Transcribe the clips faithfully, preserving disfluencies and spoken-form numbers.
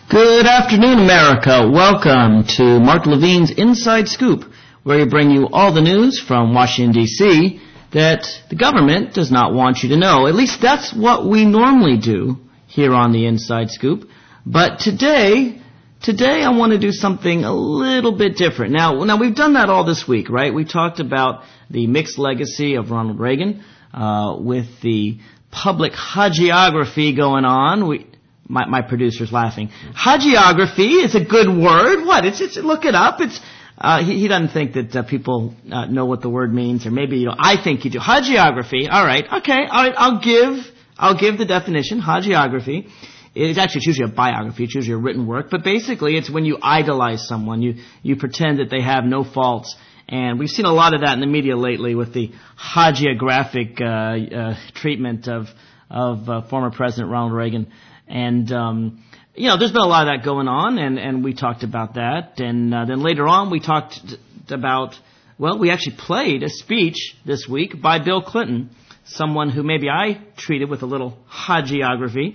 Good afternoon, America. Welcome to Mark Levine's Inside Scoop, where we bring you all the news from Washington, D C that the government does not want you to know. At least that's what we normally do here on the Inside Scoop. But today, today I want to do something a little bit different. Now, now we've done that all this week, right? We talked about the mixed legacy of Ronald Reagan uh, with the public hagiography going on. We My, my producer's laughing. Hagiography is a good word. What? It's, it's, look it up. It's, uh, he, he doesn't think that uh, people uh, know what the word means, or maybe you know, I think you do. Hagiography. All right. Okay. All right. I'll give, I'll give the definition. Hagiography. It's actually, it's usually a biography. It's usually a written work. But basically, it's when you idolize someone. You, you pretend that they have no faults. And we've seen a lot of that in the media lately with the hagiographic, uh, uh, treatment of, of, uh, former President Ronald Reagan. And, um, you know, there's been a lot of that going on, and, and we talked about that. And uh, then later on, we talked t- about, well, we actually played a speech this week by Bill Clinton, someone who maybe I treated with a little hagiography.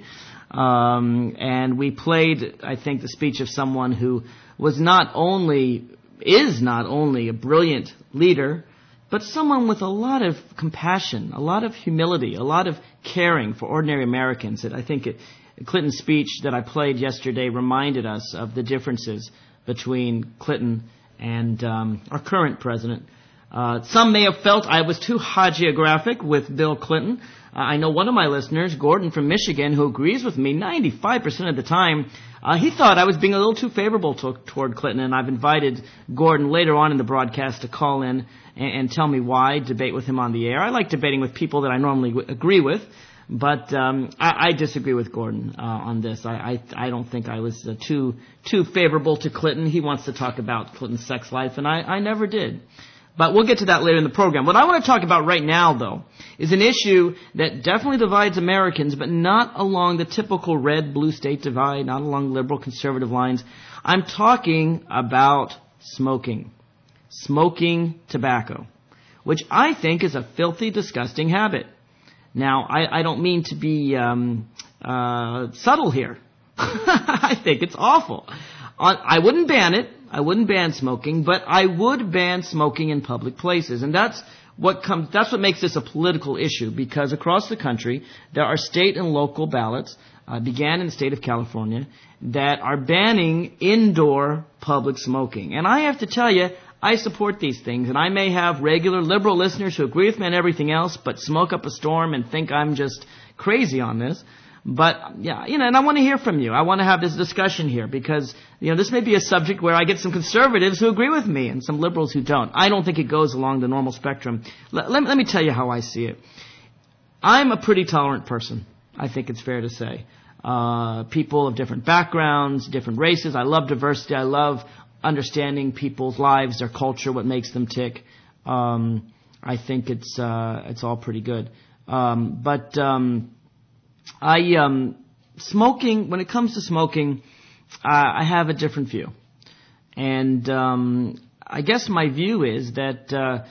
Um, and we played, I think, the speech of someone who was not only, is not only a brilliant leader, but someone with a lot of compassion, a lot of humility, a lot of caring for ordinary Americans. That I think it, Clinton's speech that I played yesterday reminded us of the differences between Clinton and um, our current president. Uh, some may have felt I was too hagiographic with Bill Clinton. Uh, I know one of my listeners, Gordon from Michigan, who agrees with me ninety-five percent of the time. Uh, he thought I was being a little too favorable to, toward Clinton, and I've invited Gordon later on in the broadcast to call in and, and tell me why, debate with him on the air. I like debating with people that I normally w- agree with. But um, I, I disagree with Gordon uh, on this. I, I I don't think I was uh, too too favorable to Clinton. He wants to talk about Clinton's sex life, and I, I never did. But we'll get to that later in the program. What I want to talk about right now, though, is an issue that definitely divides Americans, but not along the typical red-blue state divide, not along liberal-conservative lines. I'm talking about smoking. Smoking tobacco, which I think is a filthy, disgusting habit. Now, I, I don't mean to be um, uh, subtle here. I think it's awful. On, I wouldn't ban it. I wouldn't ban smoking, but I would ban smoking in public places. And that's what comes. That's what makes this a political issue, because across the country there are state and local ballots, uh, began in the state of California, that are banning indoor public smoking. And I have to tell you, I support these things, and I may have regular liberal listeners who agree with me on everything else, but smoke up a storm and think I'm just crazy on this. But, yeah, you know, and I want to hear from you. I want to have this discussion here because, you know, this may be a subject where I get some conservatives who agree with me and some liberals who don't. I don't think it goes along the normal spectrum. Let, let, let me tell you how I see it. I'm a pretty tolerant person, I think it's fair to say. Uh, people of different backgrounds, different races. I love diversity. I love understanding people's lives, their culture, what makes them tick. Um, I think it's uh, it's all pretty good. Um, but um, I um, smoking. When it comes to smoking, uh, I have a different view, and um, I guess my view is that uh,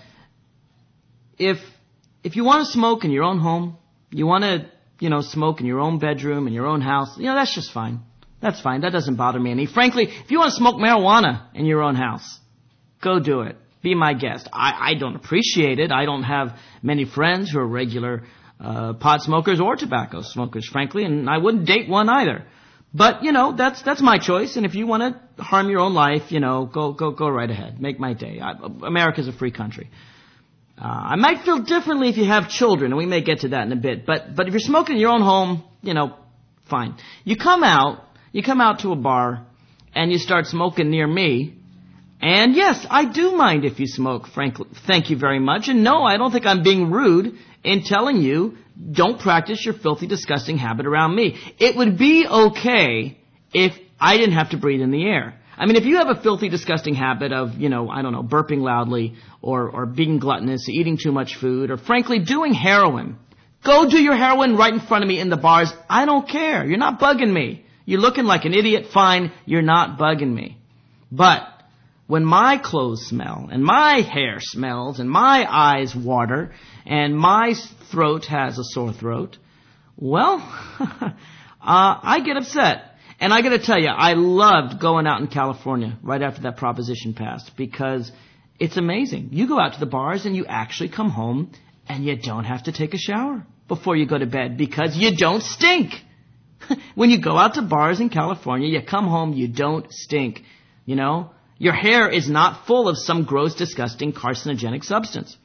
if if you want to smoke in your own home, you want to you know smoke in your own bedroom, in your own house, you know that's just fine. That's fine. That doesn't bother me any. Frankly, if you want to smoke marijuana in your own house, go do it. Be my guest. I, I don't appreciate it. I don't have many friends who are regular uh, pot smokers or tobacco smokers, frankly, and I wouldn't date one either. But, you know, that's that's my choice, and if you want to harm your own life, you know, go go go right ahead. Make my day. I, America's a free country. Uh, I might feel differently if you have children, and we may get to that in a bit. But but if you're smoking in your own home, you know, fine. You come out. You come out to a bar and you start smoking near me. And yes, I do mind if you smoke, frankly. Thank you very much. And no, I don't think I'm being rude in telling you don't practice your filthy, disgusting habit around me. It would be okay if I didn't have to breathe in the air. I mean, if you have a filthy, disgusting habit of, you know, I don't know, burping loudly or, or being gluttonous, eating too much food, or frankly doing heroin, go do your heroin right in front of me in the bars. I don't care. You're not bugging me. You're looking like an idiot, fine, you're not bugging me. But when my clothes smell, and my hair smells, and my eyes water, and my throat has a sore throat, well, uh, I get upset. And I got to tell you, I loved going out in California right after that proposition passed because it's amazing. You go out to the bars and you actually come home and you don't have to take a shower before you go to bed because you don't stink. When you go out to bars in California, you come home, you don't stink. You know, your hair is not full of some gross, disgusting, carcinogenic substance.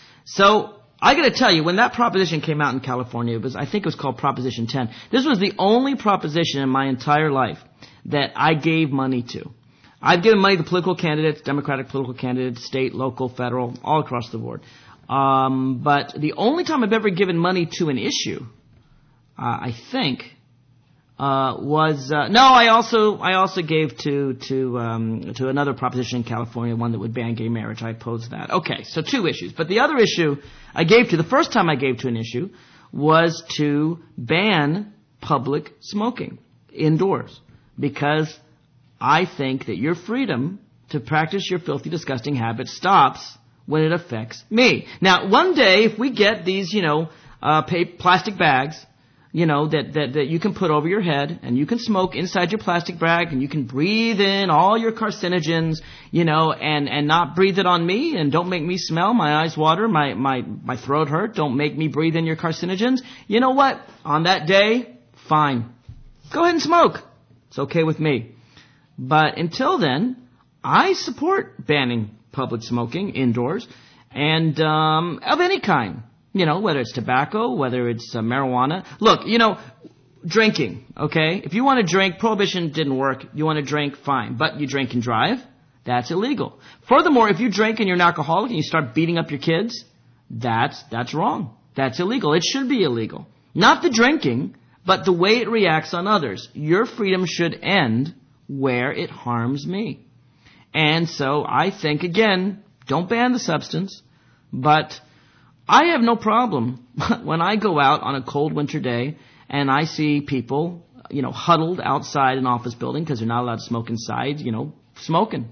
So I got to tell you, when that proposition came out in California, it was, I think it was called Proposition ten. This was the only proposition in my entire life that I gave money to. I've given money to political candidates, Democratic political candidates, state, local, federal, all across the board. Um, but the only time I've ever given money to an issue, uh, I think, uh, was uh, no. I also I also gave to to um, to another proposition in California, one that would ban gay marriage. I opposed that. Okay, so two issues. But the other issue I gave to, the first time I gave to an issue, was to ban public smoking indoors because I think that your freedom to practice your filthy, disgusting habit stops when it affects me. Now, one day, if we get these, you know, uh, pay, plastic bags, you know, that, that, that you can put over your head and you can smoke inside your plastic bag and you can breathe in all your carcinogens, you know, and, and not breathe it on me and don't make me smell, my eyes water, my, my, my throat hurt, don't make me breathe in your carcinogens. You know what? On that day, fine. Go ahead and smoke. It's okay with me. But until then, I support banning public smoking indoors and um, of any kind. You know, whether it's tobacco, whether it's uh, marijuana. Look, you know, drinking, okay? If you want to drink, prohibition didn't work. You want to drink, fine. But you drink and drive, that's illegal. Furthermore, if you drink and you're an alcoholic and you start beating up your kids, that's that's wrong. That's illegal. It should be illegal. Not the drinking, but the way it reacts on others. Your freedom should end where it harms me. And so I think, again, don't ban the substance, but I have no problem when I go out on a cold winter day and I see people, you know, huddled outside an office building because they're not allowed to smoke inside, you know, smoking.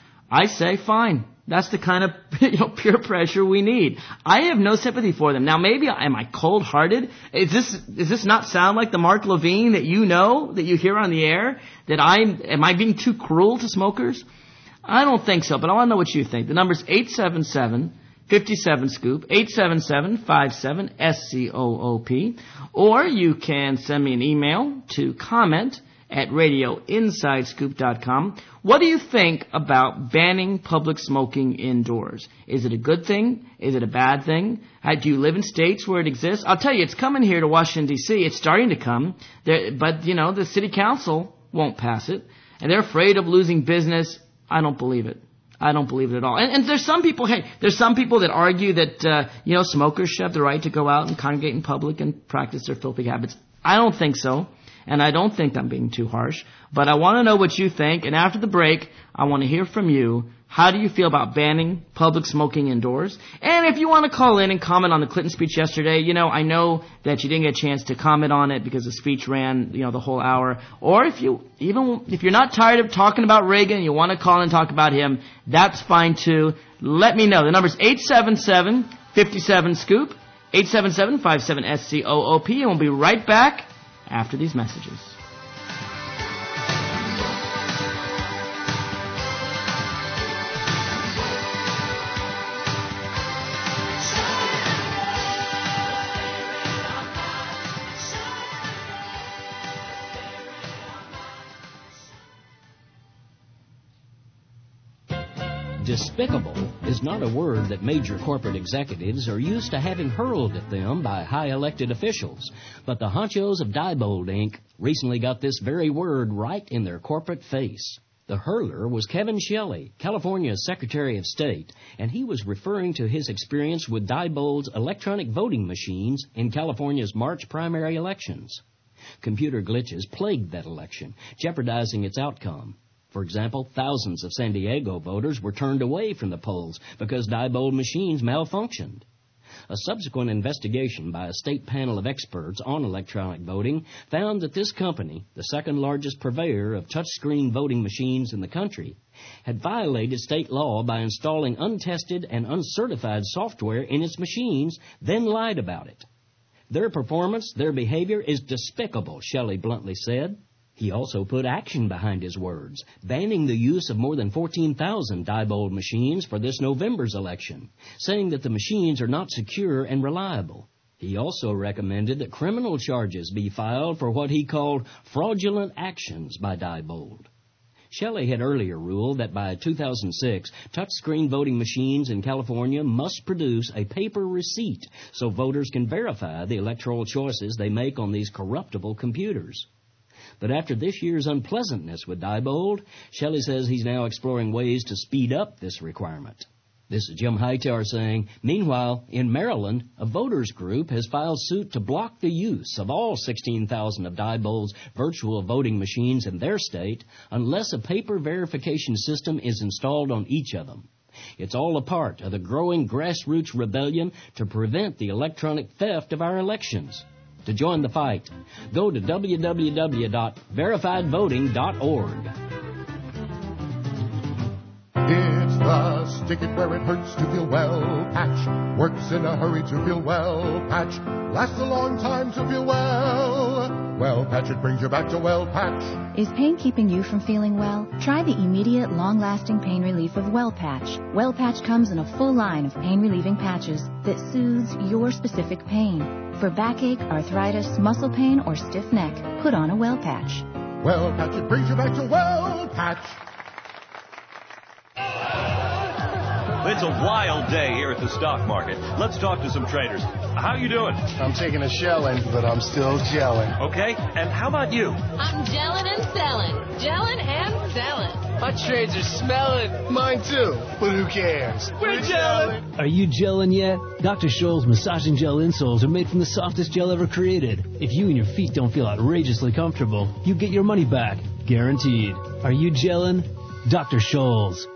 I say, fine. That's the kind of, you know, peer pressure we need. I have no sympathy for them. Now, maybe, am I cold-hearted? Is this, does this not sound like the Mark Levine that you know, that you hear on the air? That I'm, am I being too cruel to smokers? I don't think so, but I want to know what you think. The number's eight seven seven, five seven, scoop, eight seven seven, five seven, S C O O P. Or you can send me an email to comment at radio inside scoop dot com. What do you think about banning public smoking indoors? Is it a good thing? Is it a bad thing? How, do you live in states where it exists? I'll tell you, it's coming here to Washington, D C It's starting to come. There, but, you know, the city council won't pass it. And they're afraid of losing business. I don't believe it. I don't believe it at all. And, and there's some people, hey, there's some people that argue that, uh, you know, smokers should have the right to go out and congregate in public and practice their filthy habits. I don't think so. And I don't think I'm being too harsh. But I want to know what you think. And after the break, I want to hear from you. How do you feel about banning public smoking indoors? And if you want to call in and comment on the Clinton speech yesterday, you know, I know that you didn't get a chance to comment on it because the speech ran, you know, the whole hour. Or if you, even if you're not tired of talking about Reagan and you want to call in and talk about him, that's fine too. Let me know. The number's eight seven seven, five seven, scoop, eight seven seven, five seven, S C O O P, and we'll be right back after these messages. Despicable is not a word that major corporate executives are used to having hurled at them by high elected officials. But the honchos of Diebold, Incorporated recently got this very word right in their corporate face. The hurler was Kevin Shelley, California's Secretary of State, and he was referring to his experience with Diebold's electronic voting machines in California's March primary elections. Computer glitches plagued that election, jeopardizing its outcome. For example, thousands of San Diego voters were turned away from the polls because Diebold machines malfunctioned. A subsequent investigation by a state panel of experts on electronic voting found that this company, the second largest purveyor of touchscreen voting machines in the country, had violated state law by installing untested and uncertified software in its machines, then lied about it. Their performance, their behavior is despicable, Shelley bluntly said. He also put action behind his words, banning the use of more than fourteen thousand Diebold machines for this November's election, saying that the machines are not secure and reliable. He also recommended that criminal charges be filed for what he called fraudulent actions by Diebold. Shelley had earlier ruled that by two thousand six, touchscreen voting machines in California must produce a paper receipt so voters can verify the electoral choices they make on these corruptible computers. But after this year's unpleasantness with Diebold, Shelley says he's now exploring ways to speed up this requirement. This is Jim Hightower saying, meanwhile, in Maryland, a voters group has filed suit to block the use of all sixteen thousand of Diebold's virtual voting machines in their state unless a paper verification system is installed on each of them. It's all a part of the growing grassroots rebellion to prevent the electronic theft of our elections. To join the fight, go to w w w dot verified voting dot org. It's the stick it where it hurts to feel well patch. Works in a hurry to feel well patch. Lasts a long time to feel well. Well patch, it brings you back to well patch. Is pain keeping you from feeling well? Try the immediate, long-lasting pain relief of Well Patch. Well Patch comes in a full line of pain-relieving patches that soothes your specific pain. For backache, arthritis, muscle pain, or stiff neck, put on a Well Patch. Well patch, it brings you back to well patch. It's a wild day here at the stock market. Let's talk to some traders. How you doing? I'm taking a shelling, but I'm still gelling. Okay, and how about you? I'm gelling and selling. Gelling and selling. My trades are smelling. Mine too, but who cares? We're gelling. Are you gelling yet? Doctor Scholl's massaging gel insoles are made from the softest gel ever created. If you and your feet don't feel outrageously comfortable, you get your money back, guaranteed. Are you gelling? Doctor Scholl's.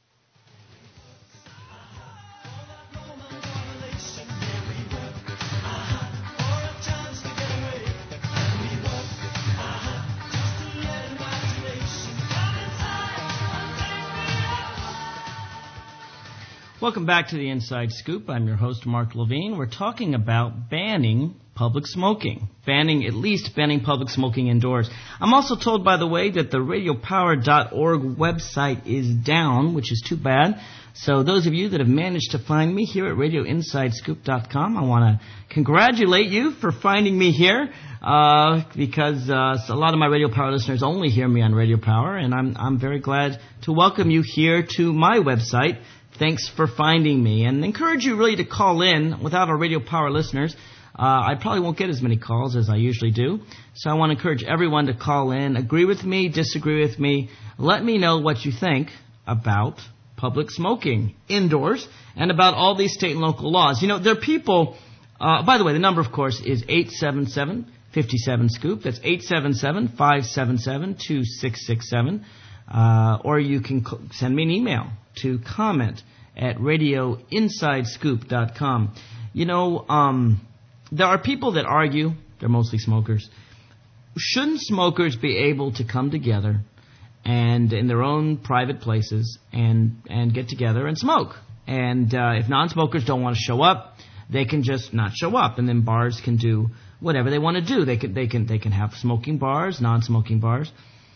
Welcome back to the Inside Scoop. I'm your host, Mark Levine. We're talking about banning public smoking. Banning, at least banning public smoking indoors. I'm also told, by the way, that the radio power dot org website is down, which is too bad. So those of you that have managed to find me here at radio inside scoop dot com, I want to congratulate you for finding me here, uh, because uh, a lot of my Radio Power listeners only hear me on Radio Power, and I'm I'm very glad to welcome you here to my website. Thanks for finding me, and encourage you really to call in. Without our Radio Power listeners, uh, I probably won't get as many calls as I usually do. So I want to encourage everyone to call in, agree with me, disagree with me. Let me know what you think about public smoking indoors and about all these state and local laws. You know, there are people, uh, by the way, the number, of course, is eight seven seven, five seven, scoop. That's eight seven seven, five seven seven, two six six seven. Uh, or you can c- send me an email to comment at radio inside scoop dot com. You know, um, there are people that argue, they're mostly smokers, shouldn't smokers be able to come together and in their own private places and, and get together and smoke? And uh, if non-smokers don't want to show up, they can just not show up, and then bars can do whatever they want to do. They can, they can, they can have smoking bars, non-smoking bars.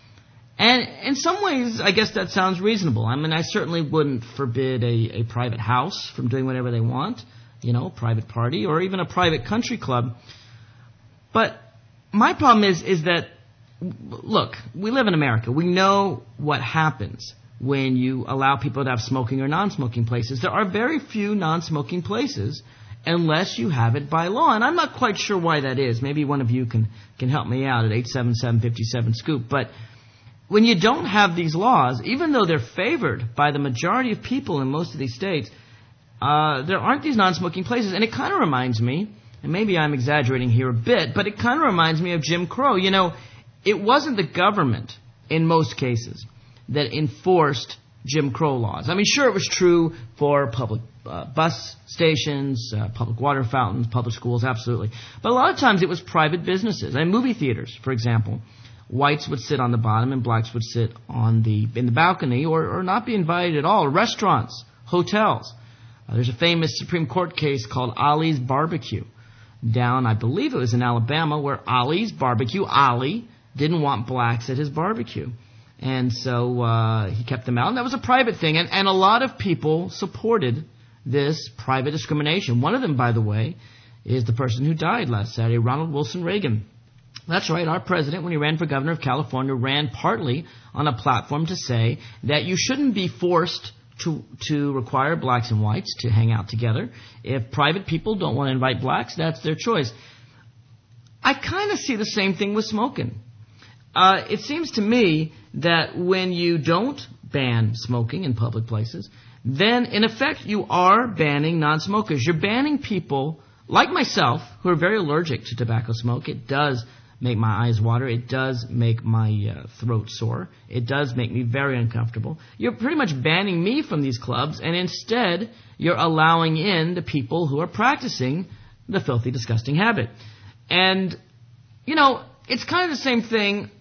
And in some ways, I guess that sounds reasonable. I mean, I certainly wouldn't forbid a, a private house from doing whatever they want, you know, a private party, or even a private country club. But my problem is, is that, look, we live in America. We know what happens when you allow people to have smoking or non-smoking places. There are very few non-smoking places unless you have it by law. And I'm not quite sure why that is. Maybe one of you can, can help me out at eight seven seven, five seven, scoop. But when you don't have these laws, even though they're favored by the majority of people in most of these states, uh, there aren't these non-smoking places. And it kind of reminds me, and maybe I'm exaggerating here a bit, but it kind of reminds me of Jim Crow. You know, it wasn't the government, in most cases, that enforced Jim Crow laws. I mean, sure, it was true for public uh, bus stations, uh, public water fountains, public schools, absolutely. But a lot of times it was private businesses. I mean, movie theaters, for example. Whites would sit on the bottom and blacks would sit on the in the balcony or, or not be invited at all. Restaurants, hotels. Uh, there's a famous Supreme Court case called Ollie's Barbecue down, I believe it was in Alabama, where Ollie's Barbecue, Ollie, didn't want blacks at his barbecue. And so uh, he kept them out. And that was a private thing. And, and a lot of people supported this private discrimination. One of them, by the way, is the person who died last Saturday, Ronald Wilson Reagan. That's right. Our president, when he ran for governor of California, ran partly on a platform to say that you shouldn't be forced to to require blacks and whites to hang out together. If private people don't want to invite blacks, that's their choice. I kind of see the same thing with smoking. Uh, it seems to me that when you don't ban smoking in public places, then in effect you are banning non-smokers. You're banning people like myself who are very allergic to tobacco smoke. It does make my eyes water. It does make my uh, throat sore. It does make me very uncomfortable. You're pretty much banning me from these clubs, and instead you're allowing in the people who are practicing the filthy, disgusting habit. And, you know, it's kind of the same thing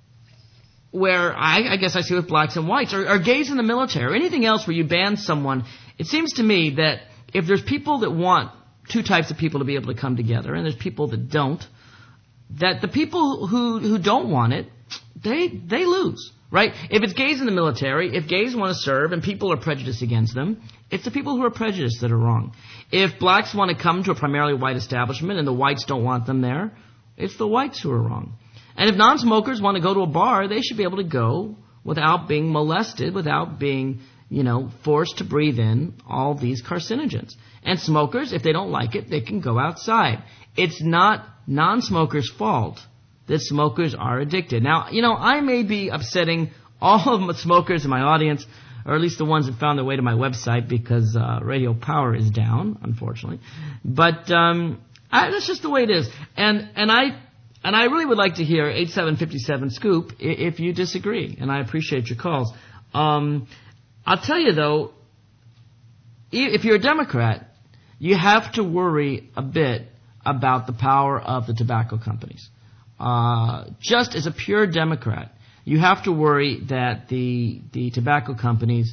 where I, I guess I see with blacks and whites, or, or gays in the military, or anything else where you ban someone. It seems to me that if there's people that want two types of people to be able to come together, and there's people that don't, that the people who who don't want it, they they lose, right? If it's gays in the military, if gays want to serve and people are prejudiced against them, it's the people who are prejudiced that are wrong. If blacks want to come to a primarily white establishment and the whites don't want them there, it's the whites who are wrong. And if non-smokers want to go to a bar, they should be able to go without being molested, without being, you know, forced to breathe in all these carcinogens. And smokers, if they don't like it, they can go outside. It's not non-smokers' fault that smokers are addicted. Now, you know, I may be upsetting all of the smokers in my audience, or at least the ones that found their way to my website, because uh, radio power is down, unfortunately. But um, I, that's just the way it is. And and I and I really would like to hear eight seven five seven Scoop if you disagree, and I appreciate your calls. Um, I'll tell you, though, if you're a Democrat, you have to worry a bit about the power of the tobacco companies. Uh, just as a pure Democrat, you have to worry that the the tobacco companies,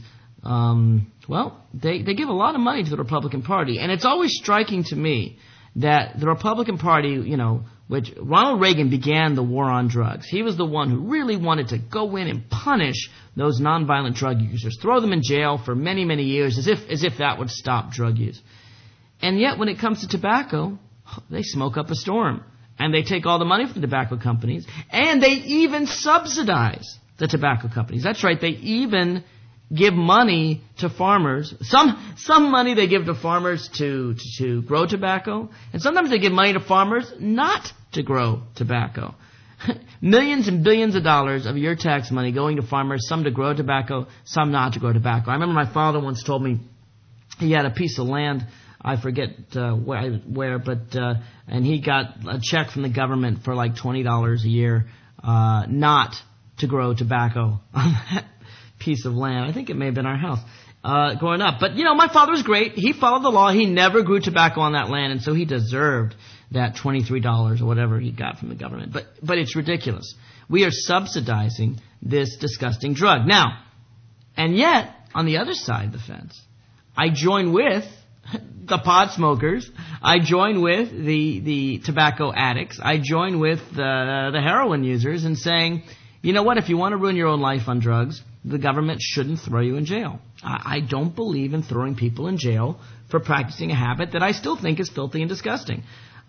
um, well, they, they give a lot of money to the Republican Party. And it's always striking to me that the Republican Party, you know, which Ronald Reagan began the war on drugs. He was the one who really wanted to go in and punish those nonviolent drug users, throw them in jail for many, many years, as if as if that would stop drug use. And yet, when it comes to tobacco, they smoke up a storm. And they take all the money from the tobacco companies. And they even subsidize the tobacco companies. That's right. They even give money to farmers. Some some money they give to farmers to, to, to grow tobacco. And sometimes they give money to farmers not to grow tobacco. Millions and billions of dollars of your tax money going to farmers, some to grow tobacco, some not to grow tobacco. I remember my father once told me he had a piece of land, I forget uh, where, where, but uh, and he got a check from the government for like twenty dollars a year, uh, not to grow tobacco on that piece of land. I think it may have been our house uh, growing up. But you know, my father was great. He followed the law. He never grew tobacco on that land, and so he deserved that twenty-three dollars or whatever he got from the government. But but it's ridiculous. We are subsidizing this disgusting drug now, and yet on the other side of the fence, I join with the pot smokers. I join with the the tobacco addicts. I join with the the heroin users in saying, you know what, if you want to ruin your own life on drugs, the government shouldn't throw you in jail. I, I don't believe in throwing people in jail for practicing a habit that I still think is filthy and disgusting.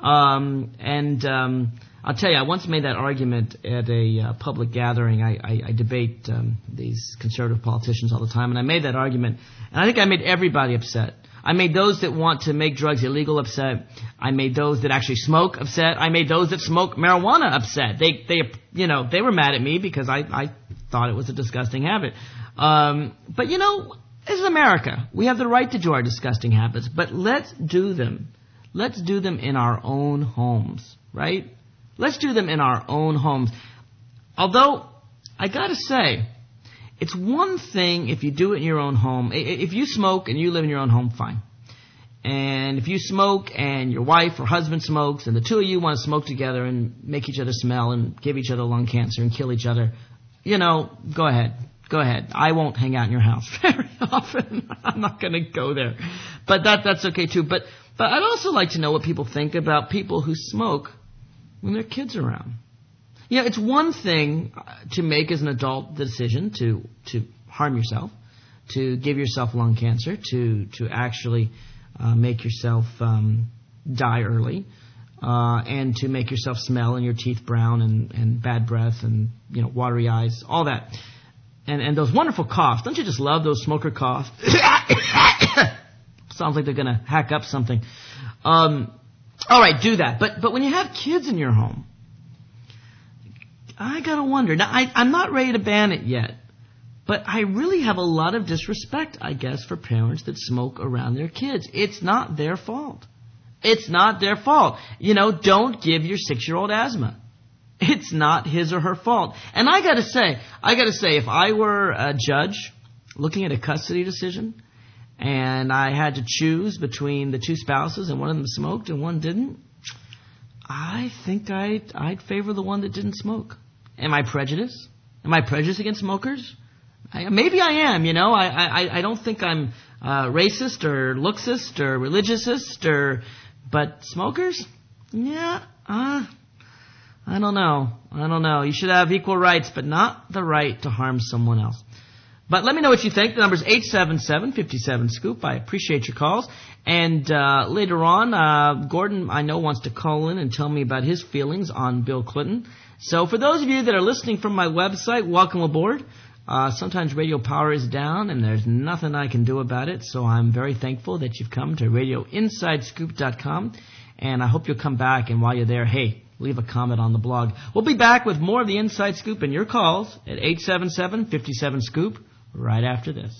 Um, and um, I'll tell you, I once made that argument at a uh, public gathering. I, I, I debate um, these conservative politicians all the time, and I made that argument, and I think I made everybody upset. I made those that want to make drugs illegal upset. I made those that actually smoke upset. I made those that smoke marijuana upset. They, they, you know, they were mad at me because I, I thought it was a disgusting habit. Um, but you know, this is America. We have the right to do our disgusting habits, but let's do them. Let's do them in our own homes, right? Let's do them in our own homes. Although, I gotta say, it's one thing if you do it in your own home. If you smoke and you live in your own home, fine. And if you smoke and your wife or husband smokes and the two of you want to smoke together and make each other smell and give each other lung cancer and kill each other, you know, go ahead. Go ahead. I won't hang out in your house very often. I'm not going to go there. But that that's okay too. But but I'd also like to know what people think about people who smoke when their kids are around. You know, it's one thing to make as an adult the decision to to harm yourself, to give yourself lung cancer, to to actually uh, make yourself um, die early, uh, and to make yourself smell and your teeth brown and, and bad breath and, you know, watery eyes, all that. And and those wonderful coughs. Don't you just love those smoker coughs? Sounds like they're going to hack up something. Um, all right, do that. But but when you have kids in your home, I got to wonder. Now, I, I'm not ready to ban it yet, but I really have a lot of disrespect, I guess, for parents that smoke around their kids. It's not their fault. It's not their fault. You know, don't give your six-year-old asthma. It's not his or her fault. And I got to say, I got to say, if I were a judge looking at a custody decision and I had to choose between the two spouses and one of them smoked and one didn't, I think I'd, I'd favor the one that didn't smoke. Am I prejudiced? Am I prejudiced against smokers? I, maybe I am, you know. I, I, I don't think I'm uh, racist or looksist or religiousist, or, but smokers? Yeah, uh, I don't know. I don't know. You should have equal rights, but not the right to harm someone else. But let me know what you think. The number's eight seven seven, five seven, scoop. I appreciate your calls. And uh, later on, uh, Gordon, I know, wants to call in and tell me about his feelings on Bill Clinton. So for those of you that are listening from my website, welcome aboard. Uh, sometimes radio power is down, and there's nothing I can do about it. So I'm very thankful that you've come to radio inside scoop dot com. And I hope you'll come back. And while you're there, hey, leave a comment on the blog. We'll be back with more of the Inside Scoop and your calls at eight seven seven, five seven, scoop right after this.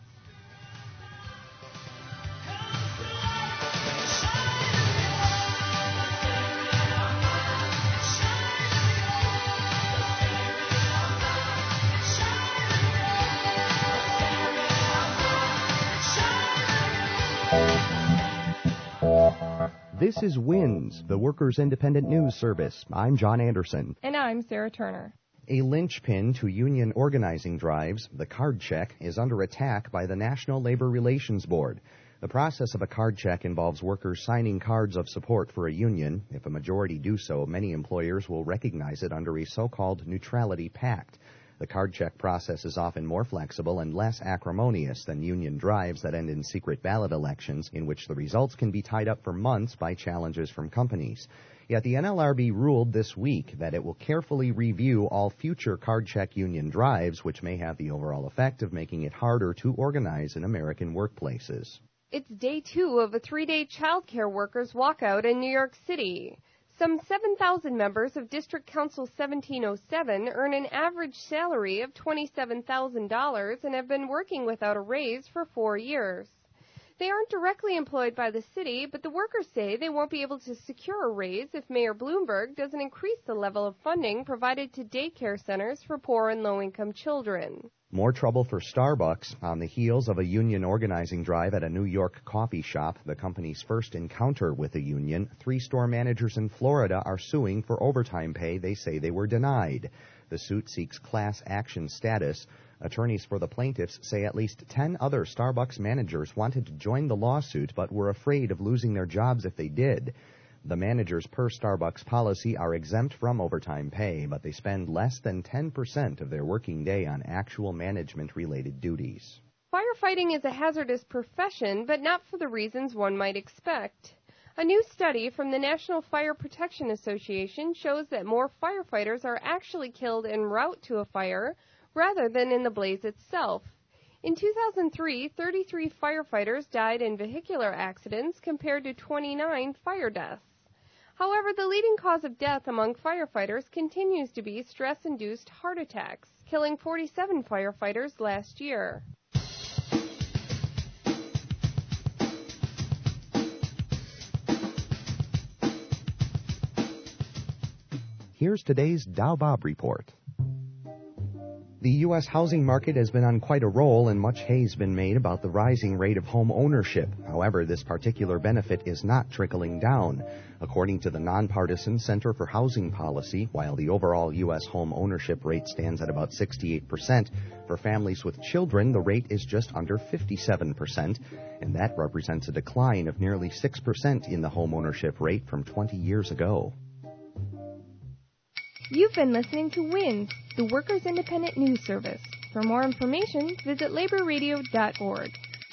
This is WINS, the Workers' Independent News Service. I'm John Anderson. And I'm Sarah Turner. A linchpin to union organizing drives, the card check, is under attack by the National Labor Relations Board. The process of a card check involves workers signing cards of support for a union. If a majority do so, many employers will recognize it under a so-called neutrality pact. The card check process is often more flexible and less acrimonious than union drives that end in secret ballot elections, in which the results can be tied up for months by challenges from companies. Yet the N L R B ruled this week that it will carefully review all future card check union drives, which may have the overall effect of making it harder to organize in American workplaces. It's day two of a three-day child care workers walkout in New York City. Some seven thousand members of District Council seventeen oh seven earn an average salary of twenty-seven thousand dollars and have been working without a raise for four years. They aren't directly employed by the city, but the workers say they won't be able to secure a raise if Mayor Bloomberg doesn't increase the level of funding provided to daycare centers for poor and low-income children. More trouble for Starbucks. On the heels of a union organizing drive at a New York coffee shop, the company's first encounter with a union, three store managers in Florida are suing for overtime pay they say they were denied. The suit seeks class action status. Attorneys for the plaintiffs say at least ten other Starbucks managers wanted to join the lawsuit but were afraid of losing their jobs if they did. The managers, per Starbucks policy, are exempt from overtime pay, but they spend less than ten percent of their working day on actual management-related duties. Firefighting is a hazardous profession, but not for the reasons one might expect. A new study from the National Fire Protection Association shows that more firefighters are actually killed en route to a fire rather than in the blaze itself. In two thousand three, thirty-three firefighters died in vehicular accidents compared to twenty-nine fire deaths. However, the leading cause of death among firefighters continues to be stress-induced heart attacks, killing forty-seven firefighters last year. Here's today's Dow Bob Report. The U S housing market has been on quite a roll, and much hay has been made about the rising rate of home ownership. However, this particular benefit is not trickling down. According to the nonpartisan Center for Housing Policy, while the overall U S home ownership rate stands at about sixty-eight percent, for families with children, the rate is just under fifty-seven percent, and that represents a decline of nearly six percent in the home ownership rate from twenty years ago. You've been listening to WINS, the Workers' Independent News Service. For more information, visit labor radio dot org.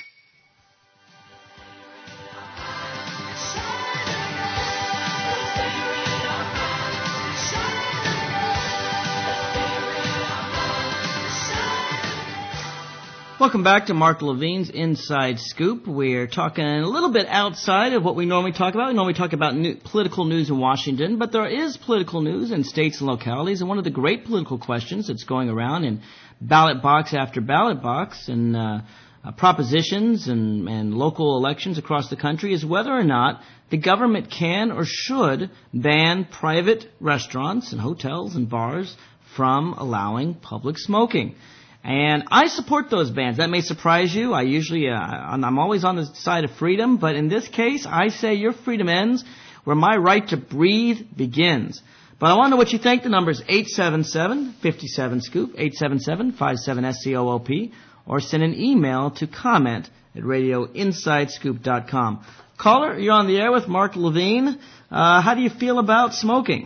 Welcome back to Mark Levine's Inside Scoop. We're talking a little bit outside of what we normally talk about. We normally talk about new, political news in Washington, but there is political news in states and localities, and one of the great political questions that's going around in ballot box after ballot box and uh, uh, propositions and, and local elections across the country is whether or not the government can or should ban private restaurants and hotels and bars from allowing public smoking. And I support those bans. That may surprise you. I usually, uh, I'm always on the side of freedom, but in this case, I say your freedom ends where my right to breathe begins. But I want to know what you think. The number is eight seven seven, five seven, SCOOP, eight seven seven, five seven, S C O O P, or send an email to comment at radio inside scoop dot com. Caller, you're on the air with Mark Levine. Uh, how do you feel about smoking?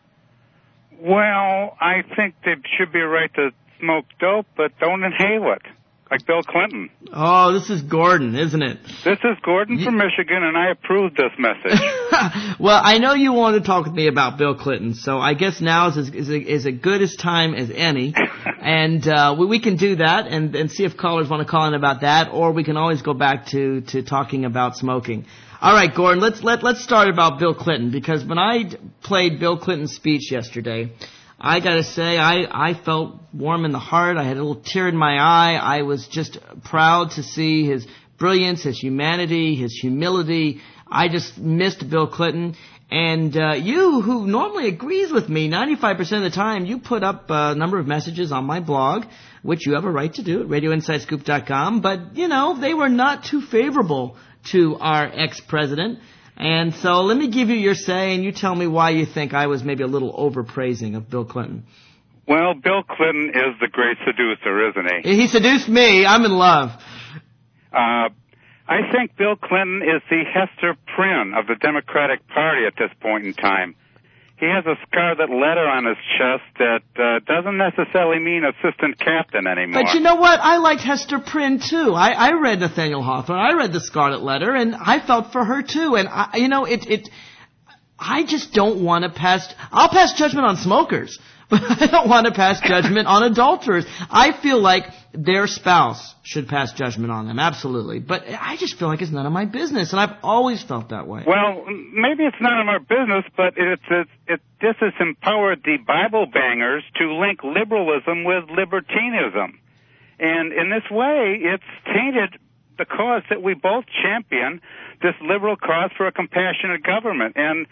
Well, I think there should be a right to smoke dope, but don't inhale it, like Bill Clinton. Oh, this is Gordon, isn't it? This is Gordon from Michigan, and I approve this message. Well, I know you want to talk with me about Bill Clinton, so I guess now is as, is a, is a good as time as any, and uh, we, we can do that and, and see if callers want to call in about that, or we can always go back to, to talking about smoking. All right, Gordon, let's let let's start about Bill Clinton, because when I played Bill Clinton's speech yesterday, I gotta say, I, I felt warm in the heart. I had a little tear in my eye. I was just proud to see his brilliance, his humanity, his humility. I just missed Bill Clinton. And uh, you, who normally agrees with me ninety-five percent of the time, you put up a number of messages on my blog, which you have a right to do at radio inside scoop dot com. But, you know, they were not too favorable to our ex-president. And so let me give you your say, and you tell me why you think I was maybe a little overpraising of Bill Clinton. Well, Bill Clinton is the great seducer, isn't he? He seduced me. I'm in love. Uh, I think Bill Clinton is the Hester Prynne of the Democratic Party at this point in time. He has a scarlet letter on his chest that uh, doesn't necessarily mean assistant captain anymore. But you know what? I liked Hester Prynne, too. I, I read Nathaniel Hawthorne. I read the Scarlet Letter, and I felt for her, too. And, I, you know, it, it, I just don't want to pass... I'll pass judgment on smokers, but I don't want to pass judgment on adulterers. I feel like their spouse should pass judgment on them, absolutely. But I just feel like it's none of my business, and I've always felt that way. Well, maybe it's none of our business, but it's, it's, it, this has empowered the Bible bangers to link liberalism with libertinism. And in this way, it's tainted the cause that we both champion, this liberal cause for a compassionate government. And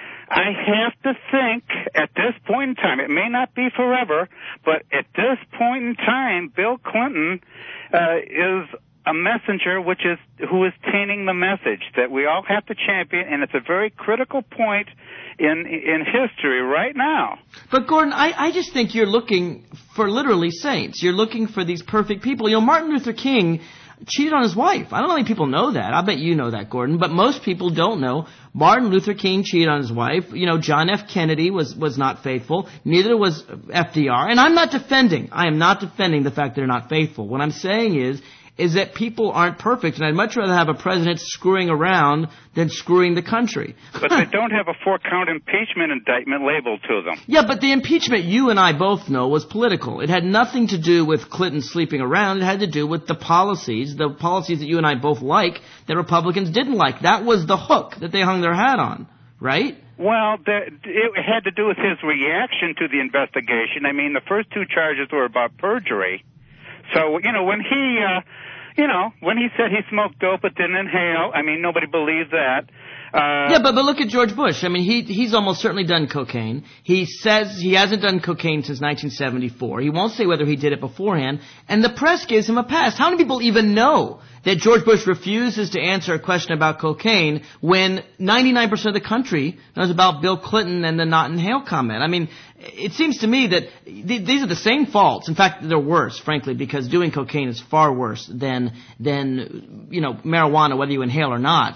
I have to think, at this point in time, it may not be forever, but at this point in time, Bill Clinton uh, is a messenger which is who is tainting the message that we all have to champion, and it's a very critical point in in history right now. But Gordon, I, I just think you're looking for literally saints. You're looking for these perfect people. You know, Martin Luther King cheated on his wife. I don't know how many people know that. I bet you know that, Gordon. But most people don't know. Martin Luther King cheated on his wife. You know, John F. Kennedy was, was not faithful. Neither was F D R. And I'm not defending. I am not defending the fact they're not faithful. What I'm saying is, is that people aren't perfect, and I'd much rather have a president screwing around than screwing the country. But they don't have a four-count impeachment indictment labeled to them. Yeah, but the impeachment, you and I both know, was political. It had nothing to do with Clinton sleeping around. It had to do with the policies, the policies that you and I both like, that Republicans didn't like. That was the hook that they hung their hat on, right? Well, the, it had to do with his reaction to the investigation. I mean, the first two charges were about perjury. So, you know, when he, uh, you know, when he said he smoked dope but didn't inhale, I mean, nobody believed that. Uh, yeah, but, but look at George Bush. I mean, he he's almost certainly done cocaine. He says he hasn't done cocaine since nineteen seventy-four. He won't say whether he did it beforehand. And the press gives him a pass. How many people even know that George Bush refuses to answer a question about cocaine when ninety-nine percent of the country knows about Bill Clinton and the not inhale comment? I mean, it seems to me that th- these are the same faults. In fact, they're worse, frankly, because doing cocaine is far worse than, than, you know, marijuana, whether you inhale or not.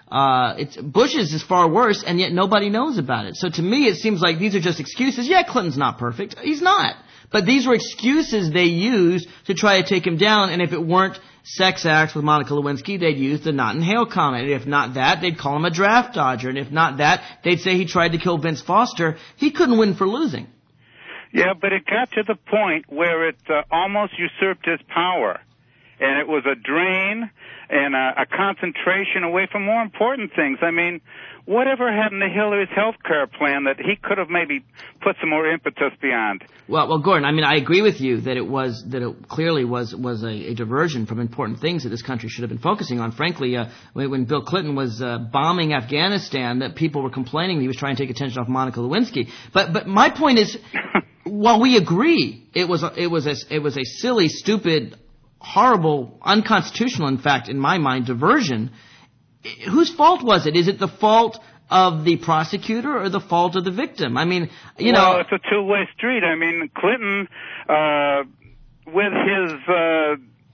Uh, it's, Bush's is far worse, and yet nobody knows about it. So to me, it seems like these are just excuses. Yeah, Clinton's not perfect. He's not. But these were excuses they used to try to take him down, and if it weren't sex acts with Monica Lewinsky, they'd use the not in hail comment. And if not that, they'd call him a draft dodger. And if not that, they'd say he tried to kill Vince Foster. He couldn't win for losing. Yeah, but it got to the point where it uh, almost usurped his power. And it was a drain and a, a concentration away from more important things. I mean, whatever happened to Hillary's health care plan that he could have maybe put some more impetus beyond? Well, well, Gordon, I mean, I agree with you that it was, that it clearly was, was a, a diversion from important things that this country should have been focusing on. Frankly, uh, when, when Bill Clinton was uh, bombing Afghanistan, that people were complaining he was trying to take attention off Monica Lewinsky. But, but my point is, while we agree it was, a, it was a, it was a silly, stupid, horrible, unconstitutional, in fact, in my mind, diversion, whose fault was it? Is it the fault of the prosecutor or the fault of the victim? I mean, you well, know... Well, it's a two-way street. I mean, Clinton, uh, with his... Uh,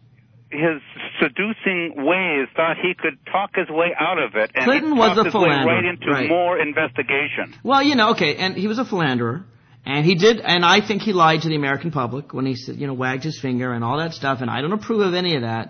his seducing ways, thought he could talk his way out of it, and Clinton he was talked a his philanderer. way right into right. more investigation. Well, you know, okay, and he was a philanderer. And he did, and I think he lied to the American public when he, you know, wagged his finger and all that stuff, and I don't approve of any of that.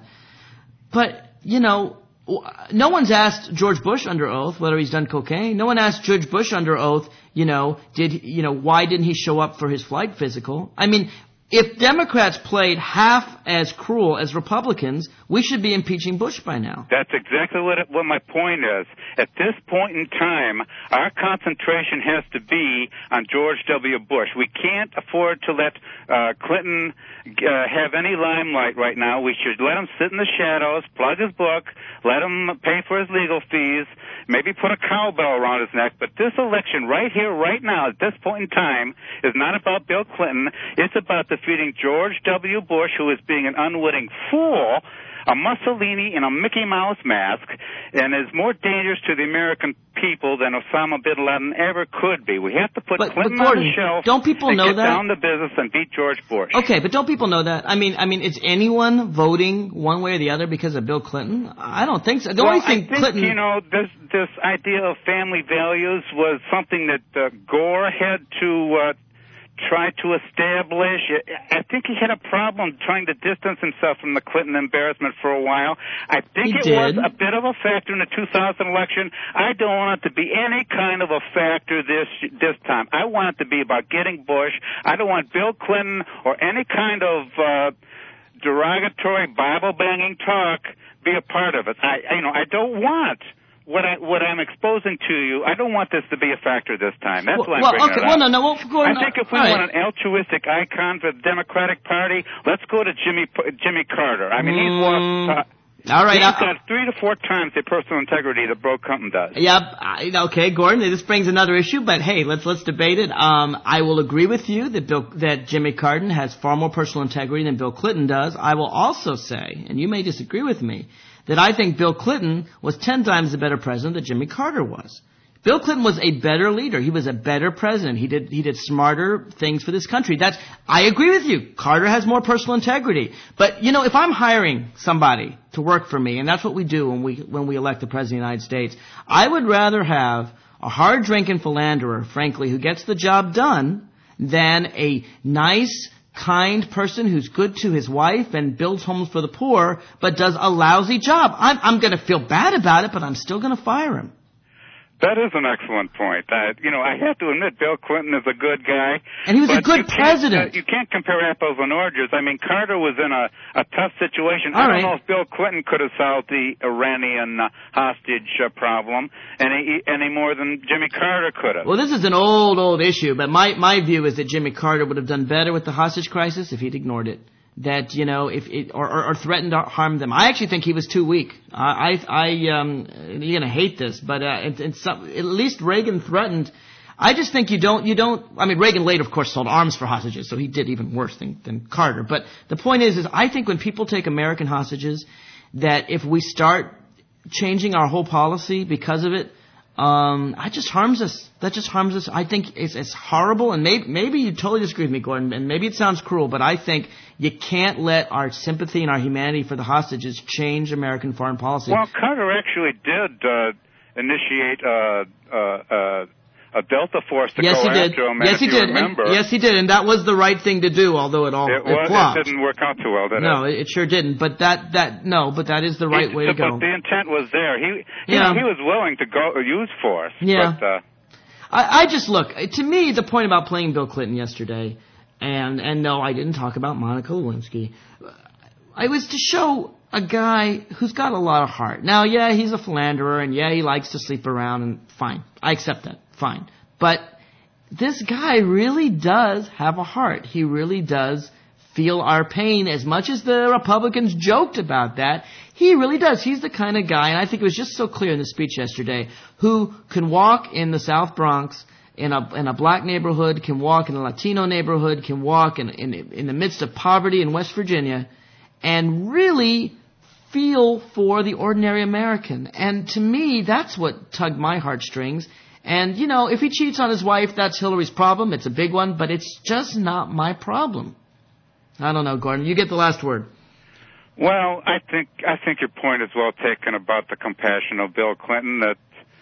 But, you know, no one's asked George Bush under oath whether he's done cocaine. No one asked George Bush under oath, you know, did, you know, why didn't he show up for his flight physical? I mean, if Democrats played half as cruel as Republicans, we should be impeaching Bush by now. That's exactly what it, what my point is. At this point in time, our concentration has to be on George W. Bush. We can't afford to let uh, Clinton uh, have any limelight right now. We should let him sit in the shadows, plug his book, let him pay for his legal fees, maybe put a cowbell around his neck. But this election right here, right now, at this point in time, is not about Bill Clinton. It's about defeating George W. Bush, who is being an unwitting fool, a Mussolini in a Mickey Mouse mask, and is more dangerous to the American people than Osama bin Laden ever could be. We have to put but, Clinton but Gordon, on the shelf don't people and know get that? down to business and beat George Bush. Okay, but don't people know that? I mean, I mean, is anyone voting one way or the other because of Bill Clinton? I don't think so. The well, only thing I think, Clinton, you know, this this idea of family values was something that uh, Gore had to uh, try to establish. I think he had a problem trying to distance himself from the Clinton embarrassment for a while. I think he it did. was a bit of a factor in the two thousand election. I don't want it to be any kind of a factor this this time. I want it to be about getting Bush. I don't want Bill Clinton or any kind of uh, derogatory Bible-banging talk be a part of it. I, you know, I don't want What, I, what I'm exposing to you, I don't want this to be a factor this time. That's well, why I'm well, bringing okay. it up. Well, no, no, well, Gordon, I think if we right. want an altruistic icon for the Democratic Party, let's go to Jimmy Jimmy Carter. I mean, mm, he's lost... Uh, all right, he's uh, got three to four times the personal integrity that Bill Clinton does. Yep. I, okay, Gordon. This brings another issue, but hey, let's let's debate it. Um, I will agree with you that Bill, that Jimmy Carter has far more personal integrity than Bill Clinton does. I will also say, and you may disagree with me, that I think Bill Clinton was ten times a better president than Jimmy Carter was. Bill Clinton was a better leader. He was a better president. He did he did smarter things for this country. That's I agree with you. Carter has more personal integrity. But you know, if I'm hiring somebody to work for me, and that's what we do when we when we elect the president of the United States, I would rather have a hard drinking philanderer, frankly, who gets the job done, than a nice, kind person who's good to his wife and builds homes for the poor, but does a lousy job. I'm, I'm going to feel bad about it, but I'm still going to fire him. That is an excellent point. Uh, you know, I have to admit Bill Clinton is a good guy. And he was a good you president. Uh, you can't compare apples and oranges. I mean, Carter was in a, a tough situation. All I don't right. know if Bill Clinton could have solved the Iranian uh, hostage uh, problem any, any more than Jimmy Carter could have. Well, this is an old, old issue, but my, my view is that Jimmy Carter would have done better with the hostage crisis if he'd ignored it. That, you know, if it, or, or, or threatened to harm them. I actually think he was too weak. I, I, I um, you're gonna hate this, but, uh, it, it's some, at least Reagan threatened. I just think you don't, you don't, I mean, Reagan later, of course, sold arms for hostages, so he did even worse than, than Carter. But the point is, is I think when people take American hostages, that if we start changing our whole policy because of it, Um, that just harms us. That just harms us. I think it's, it's horrible, and maybe, maybe you totally disagree with me, Gordon, and maybe it sounds cruel, but I think you can't let our sympathy and our humanity for the hostages change American foreign policy. Well, Carter actually did uh, initiate a, a, a, a Delta force to yes, go he did. after him. Yes, if he you did. Remember, and, yes, he did, and that was the right thing to do. Although it all it, it was, flopped. It didn't work out too well, did no, it? No, it sure didn't. But that that no, but that is the right it, way to but go. But the intent was there. He, yeah. you know, he was willing to go use force. Yeah. But, uh, I, I just look to me the point about playing Bill Clinton yesterday, and and no, I didn't talk about Monica Lewinsky. I was to show a guy who's got a lot of heart. Now, yeah, he's a philanderer, and yeah, he likes to sleep around, and fine, I accept that, fine. But this guy really does have a heart. He really does feel our pain as much as the Republicans joked about that. He really does. He's the kind of guy, and I think it was just so clear in the speech yesterday, who can walk in the South Bronx in a in a black neighborhood, can walk in a Latino neighborhood, can walk in in, in the midst of poverty in West Virginia, and really feel for the ordinary American. And to me, that's what tugged my heartstrings. And, you know, if he cheats on his wife, that's Hillary's problem. It's a big one, but it's just not my problem. I don't know, Gordon. You get the last word. Well, I think I think your point is well taken about the compassion of Bill Clinton. That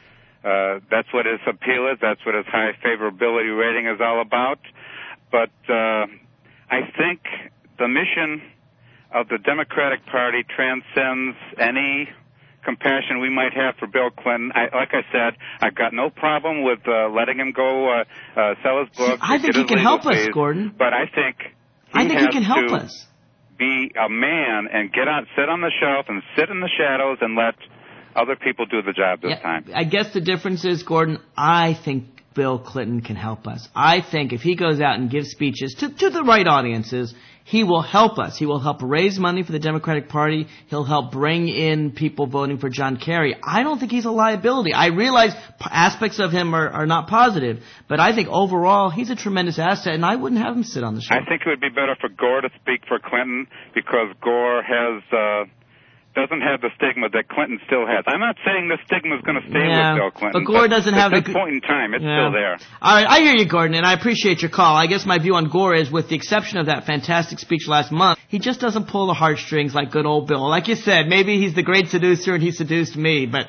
uh, that's what his appeal is. That's what his high favorability rating is all about. But uh, I think the mission of the Democratic Party transcends any compassion we might have for Bill Clinton. I, like I said, I've got no problem with uh, letting him go uh, uh, sell his books. See, I think he can help us, Gordon. But I think he I think has he can help to us. Be a man and get on, sit on the shelf and sit in the shadows and let other people do the job this yeah, time. I guess the difference is, Gordon, I think Bill Clinton can help us. I think if he goes out and gives speeches to, to the right audiences, he will help us. He will help raise money for the Democratic Party. He'll help bring in people voting for John Kerry. I don't think he's a liability. I realize p- aspects of him are, are not positive, but I think overall he's a tremendous asset, and I wouldn't have him sit on the show. I think it would be better for Gore to speak for Clinton because Gore has uh, doesn't have the stigma that Clinton still has. I'm not saying the stigma is going to stay yeah, with Bill Clinton, but Gore doesn't have at the this point in time, it's yeah. still there. All right, I hear you, Gordon, and I appreciate your call. I guess my view on Gore is, with the exception of that fantastic speech last month, he just doesn't pull the heartstrings like good old Bill. Like you said, maybe he's the great seducer and he seduced me, but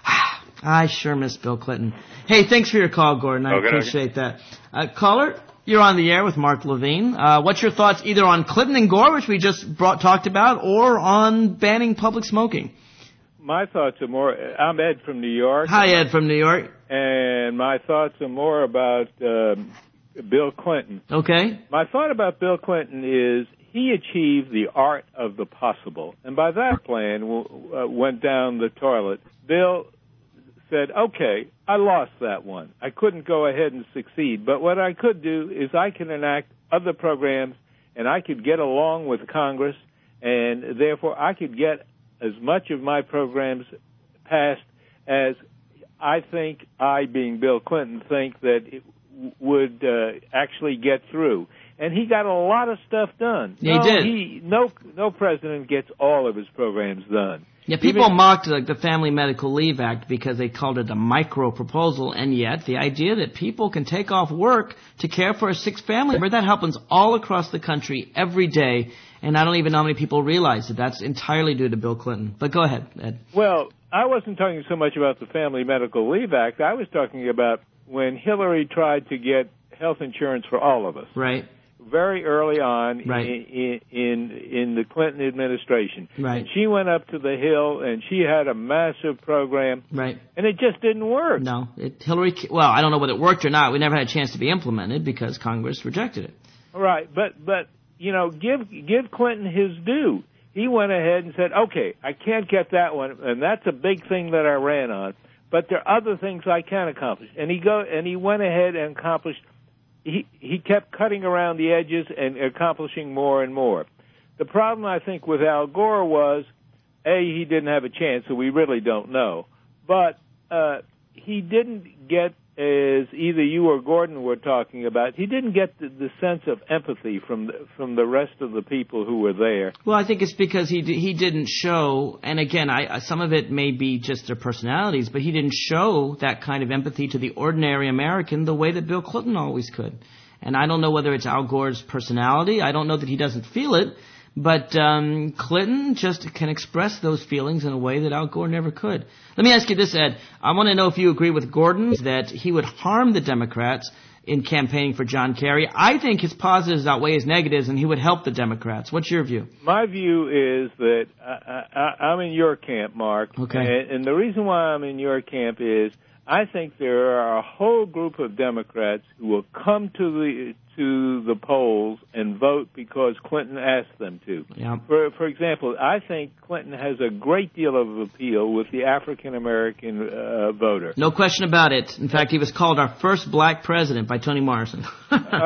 I sure miss Bill Clinton. Hey, thanks for your call, Gordon. I okay, appreciate okay. that. Uh, caller, you're on the air with Mark Levine. Uh, what's your thoughts either on Clinton and Gore, which we just brought, talked about, or on banning public smoking? My thoughts are more, I'm Ed from New York. Hi, Ed from New York. And my thoughts are more about um, Bill Clinton. Okay. My thought about Bill Clinton is he achieved the art of the possible. And by that plan, w- uh, went down the toilet. Bill said, okay, I lost that one. I couldn't go ahead and succeed. But what I could do is I can enact other programs, and I could get along with Congress, and therefore I could get as much of my programs passed as I think, I being Bill Clinton, think that it w- would uh, actually get through. And he got a lot of stuff done. Yeah, no, he did. He, no, no president gets all of his programs done. Yeah, people Even, mocked like the Family Medical Leave Act because they called it a micro proposal, and yet the idea that people can take off work to care for a sick family member, that happens all across the country every day, and I don't even know how many people realize that that's entirely due to Bill Clinton. But go ahead, Ed. Well, I wasn't talking so much about the Family Medical Leave Act. I was talking about when Hillary tried to get health insurance for all of us. Right. Very early on right. in, in in the Clinton administration. Right. And she went up to the Hill, and she had a massive program. Right. And it just didn't work. No. It, Hillary, well, I don't know whether it worked or not. We never had a chance to be implemented because Congress rejected it. Right. But, but you know, give give Clinton his due. He went ahead and said, okay, I can't get that one, and that's a big thing that I ran on, but there are other things I can accomplish. And he go and he went ahead and accomplished. He he kept cutting around the edges and accomplishing more and more. The problem, I think, with Al Gore was, A, he didn't have a chance, so we really don't know. But uh, he didn't get, as either you or Gordon were talking about, he didn't get the, the sense of empathy from the, from the rest of the people who were there. Well, I think it's because he he didn't show, and again, I, some of it may be just their personalities, but he didn't show that kind of empathy to the ordinary American the way that Bill Clinton always could. And I don't know whether it's Al Gore's personality. I don't know that he doesn't feel it. But um, Clinton just can express those feelings in a way that Al Gore never could. Let me ask you this, Ed. I want to know if you agree with Gordon that he would harm the Democrats in campaigning for John Kerry. I think his positives outweigh his negatives, and he would help the Democrats. What's your view? My view is that I, I, I'm in your camp, Mark. Okay. And, and the reason why I'm in your camp is I think there are a whole group of Democrats who will come to the to the polls and vote because Clinton asked them to. Yeah. For for example, I think Clinton has a great deal of appeal with the African American uh, voter. No question about it. In fact, he was called our first black president by Toni Morrison. uh,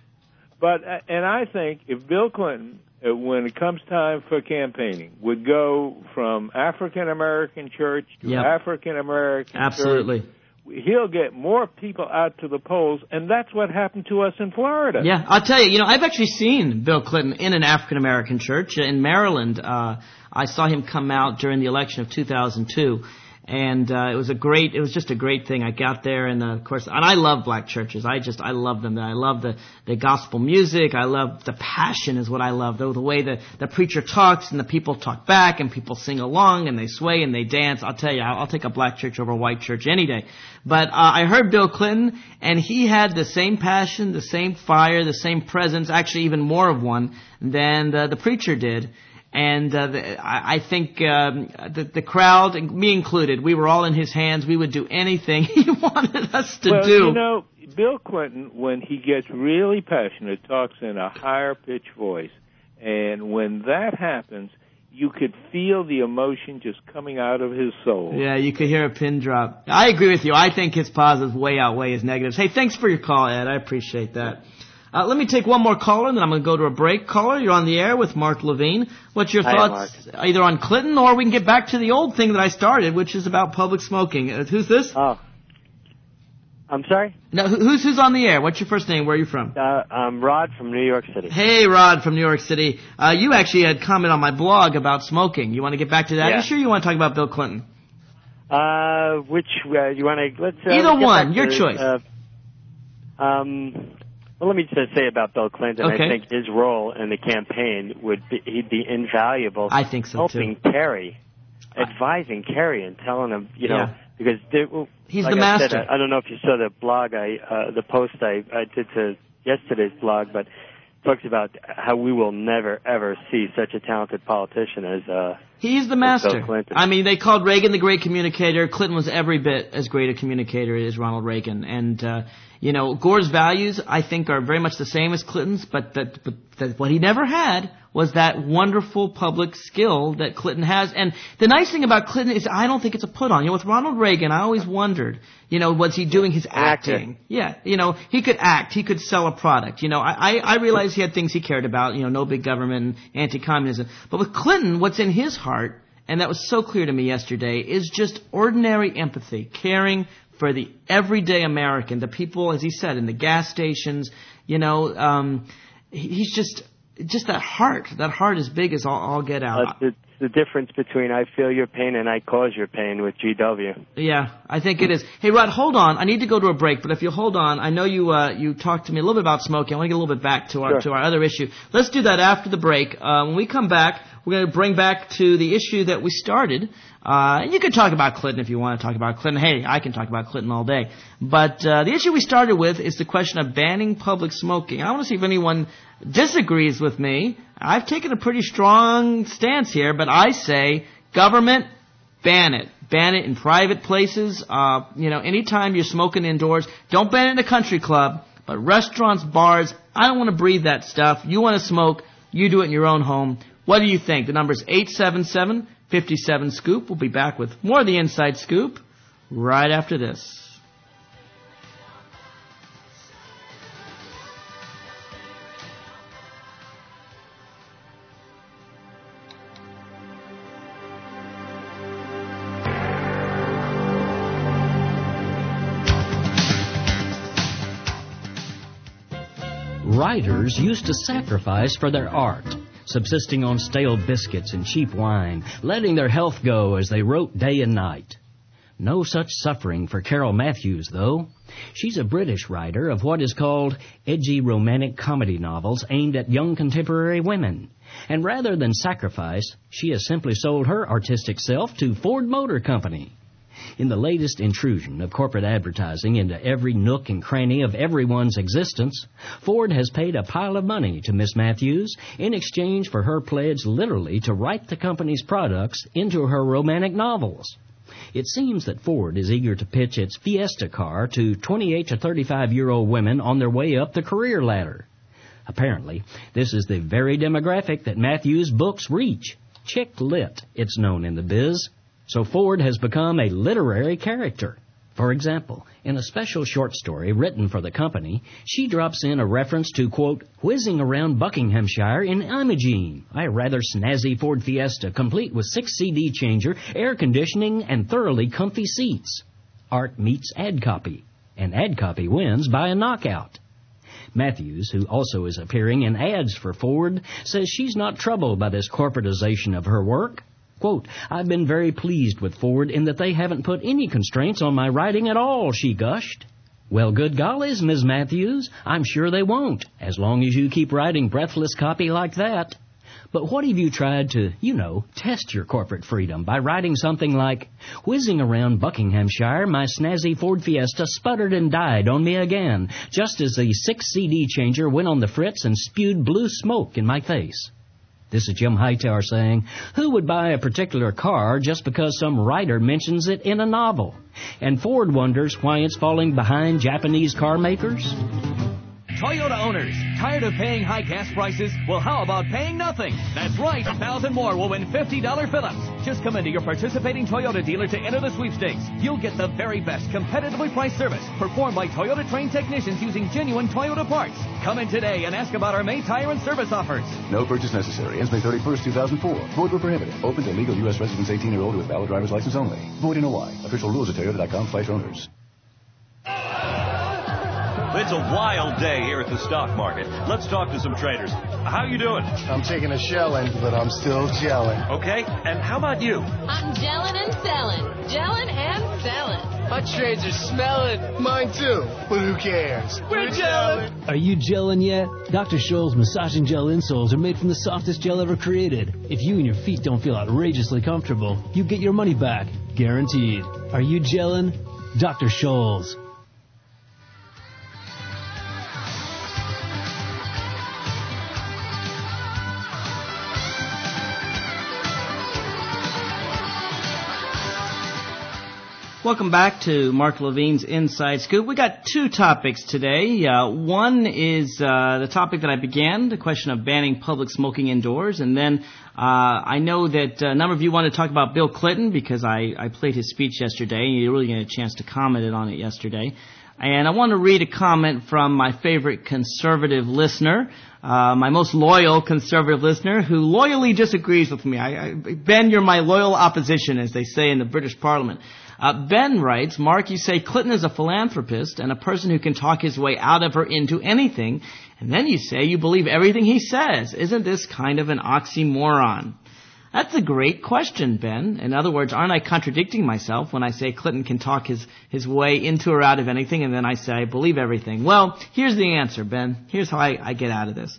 but and I think if Bill Clinton, uh, when it comes time for campaigning, would go from African American church to yep. African American Absolutely. church, he'll get more people out to the polls, and that's what happened to us in Florida. Yeah, I'll tell you, you know, I've actually seen Bill Clinton in an African-American church in Maryland. Uh, I saw him come out during the election of two thousand two, and uh, it was a great, it was just a great thing. I got there, and uh, of course, and I love black churches. I just, I love them. I love the, the gospel music. I love the passion is what I love. The, the way the, the preacher talks and the people talk back and people sing along and they sway and they dance. I'll tell you, I'll, I'll take a black church over a white church any day. But uh, I heard Bill Clinton, and he had the same passion, the same fire, the same presence, actually even more of one than the, the preacher did. And uh, the, I, I think um, the, the crowd, me included, we were all in his hands. We would do anything he wanted us to well, do. You know, Bill Clinton, when he gets really passionate, talks in a higher pitched voice. And when that happens, you could feel the emotion just coming out of his soul. Yeah, you could hear a pin drop. I agree with you. I think his positives way outweigh his negatives. Hey, thanks for your call, Ed. I appreciate that. Uh, let me take one more caller, and then I'm going to go to a break. Caller, you're on the air with Mark Levine. What's your Hi, thoughts Mark. either on Clinton, or we can get back to the old thing that I started, which is about public smoking. Uh, who's this? Oh. I'm sorry? No, who's who's on the air? What's your first name? Where are you from? Uh, I'm Rod from New York City. Hey, Rod from New York City. Uh, you actually had comment on my blog about smoking. You want to get back to that Yeah. issue, or you want to talk about Bill Clinton? Uh, which, uh, you want to, let's, uh, Either let's get one, back your to, choice. Uh, um, well, let me just say about Bill Clinton, Okay. I think his role in the campaign would be, he'd be invaluable. I think so, helping too. Kerry, advising Kerry and telling him, you know, Yeah. because there, well, He's like the I master. Said, I, I don't know if you saw the blog, I, uh, the post I, I did to yesterday's blog, but talks about how we will never, ever see such a talented politician as, uh, He's the as master. Bill Clinton. I mean, they called Reagan the great communicator. Clinton was every bit as great a communicator as Ronald Reagan. And, uh, you know, Gore's values, I think, are very much the same as Clinton's, but that, but that what he never had was that wonderful public skill that Clinton has. And the nice thing about Clinton is I don't think it's a put on. You know, with Ronald Reagan, I always wondered, you know, was he doing his acting? Yeah, you know, he could act, he could sell a product. You know, I, I realized he had things he cared about, you know, no big government and anti-communism. But with Clinton, what's in his heart, and that was so clear to me yesterday, is just ordinary empathy, caring for the everyday American, the people, as he said, in the gas stations. You know, um, he, he's just just that heart. That heart is big as all, all get out. Uh, it's the difference between I feel your pain and I cause your pain with G W. Yeah, I think it is. Hey, Rod, hold on. I need to go to a break, but if you hold on, I know you uh, you talked to me a little bit about smoking. I want to get a little bit back to our Sure. to our other issue. Let's do that after the break. Uh, when we come back, we're going to bring back to the issue that we started. Uh, and you can talk about Clinton if you want to talk about Clinton. Hey, I can talk about Clinton all day. But uh, the issue we started with is the question of banning public smoking. I want to see if anyone disagrees with me. I've taken a pretty strong stance here, but I say government, ban it. Ban it in private places. Uh, you know, anytime you're smoking indoors, don't ban it in a country club. But restaurants, bars, I don't want to breathe that stuff. You want to smoke, you do it in your own home. What do you think? The number's eight seven seven, five seven, SCOOP. We'll be back with more of the Inside Scoop right after this. Writers used to sacrifice for their art, subsisting on stale biscuits and cheap wine, letting their health go as they wrote day and night. No such suffering for Carol Matthews, though. She's a British writer of what is called edgy romantic comedy novels aimed at young contemporary women. And rather than sacrifice, she has simply sold her artistic self to Ford Motor Company. In the latest intrusion of corporate advertising into every nook and cranny of everyone's existence, Ford has paid a pile of money to Miss Matthews in exchange for her pledge literally to write the company's products into her romantic novels. It seems that Ford is eager to pitch its Fiesta car to twenty-eight to thirty-five-year-old women on their way up the career ladder. Apparently, this is the very demographic that Matthews' books reach. Chick lit, it's known in the biz. So Ford has become a literary character. For example, in a special short story written for the company, she drops in a reference to, quote, whizzing around Buckinghamshire in Imogene, a rather snazzy Ford Fiesta, complete with six C D changer, air conditioning, and thoroughly comfy seats. Art meets ad copy, and ad copy wins by a knockout. Matthews, who also is appearing in ads for Ford, says she's not troubled by this corporatization of her work. Quote, I've been very pleased with Ford in that they haven't put any constraints on my writing at all, she gushed. Well, good gollies, Miz Matthews, I'm sure they won't, as long as you keep writing breathless copy like that. But what have you tried to, you know, test your corporate freedom by writing something like, whizzing around Buckinghamshire, my snazzy Ford Fiesta sputtered and died on me again, just as the six C D changer went on the fritz and spewed blue smoke in my face. This is Jim Hightower saying, who would buy a particular car just because some writer mentions it in a novel? And Ford wonders why it's falling behind Japanese car makers? Toyota owners, tired of paying high gas prices? Well, how about paying nothing? That's right, a thousand more will win fifty dollars fill-ups. Just come into your participating Toyota dealer to enter the sweepstakes. You'll get the very best competitively priced service performed by Toyota-trained technicians using genuine Toyota parts. Come in today and ask about our May tire and service offers. No purchase necessary. Ends May thirty-first, two thousand four. Void where prohibited. Open to legal U S residents eighteen or older with valid driver's license only. Void in Hawaii. Official rules at Toyota dot com slash owners. It's a wild day here at the stock market. Let's talk to some traders. How you doing? I'm taking a shelling, but I'm still gelling. Okay, and how about you? I'm gelling and selling. Gelling and selling. My trades are smelling. Mine too. But who cares? We're gelling. Are you gelling yet? Doctor Scholl's massaging gel insoles are made from the softest gel ever created. If you and your feet don't feel outrageously comfortable, you get your money back. Guaranteed. Are you gelling? Doctor Scholl's. Welcome back to Mark Levine's Inside Scoop. We got two topics today. Uh, one is uh, the topic that I began, the question of banning public smoking indoors. And then uh, I know that a number of you want to talk about Bill Clinton because I, I played his speech yesterday, and you really get a chance to comment on it yesterday. And I want to read a comment from my favorite conservative listener, uh, my most loyal conservative listener, who loyally disagrees with me. I, I, Ben, you're my loyal opposition, as they say in the British Parliament. Uh, Ben writes, Mark, you say Clinton is a philanthropist and a person who can talk his way out of or into anything, and then you say you believe everything he says. Isn't this kind of an oxymoron? That's a great question, Ben. In other words, aren't I contradicting myself when I say Clinton can talk his, his way into or out of anything, and then I say I believe everything? Well, here's the answer, Ben. Here's how I, I get out of this.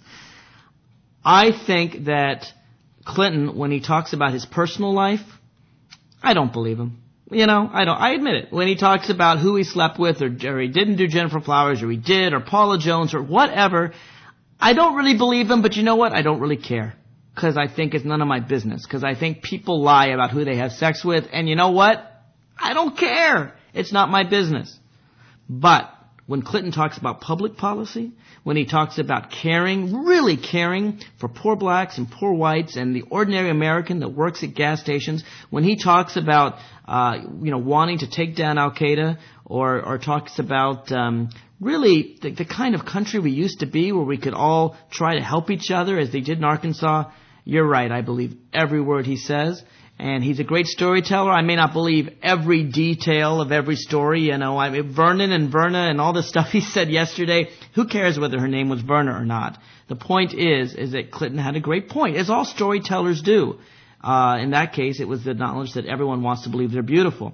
I think that Clinton, when he talks about his personal life, I don't believe him. You know, I don't, I admit it. When he talks about who he slept with, or, or he didn't do Jennifer Flowers, or he did, or Paula Jones, or whatever, I don't really believe him, but you know what? I don't really care. Because I think it's none of my business. Because I think people lie about who they have sex with, and you know what? I don't care. It's not my business. But when Clinton talks about public policy, when he talks about caring, really caring for poor blacks and poor whites and the ordinary American that works at gas stations, when he talks about, uh, you know, wanting to take down Al-Qaeda, or, or talks about, um, really the, the kind of country we used to be where we could all try to help each other as they did in Arkansas, you're right. I believe every word he says. And he's a great storyteller. I may not believe every detail of every story. You know, I mean, Vernon and Verna and all the stuff he said yesterday. Who cares whether her name was Verna or not? The point is, is that Clinton had a great point, as all storytellers do. Uh, in that case, it was the knowledge that everyone wants to believe they're beautiful.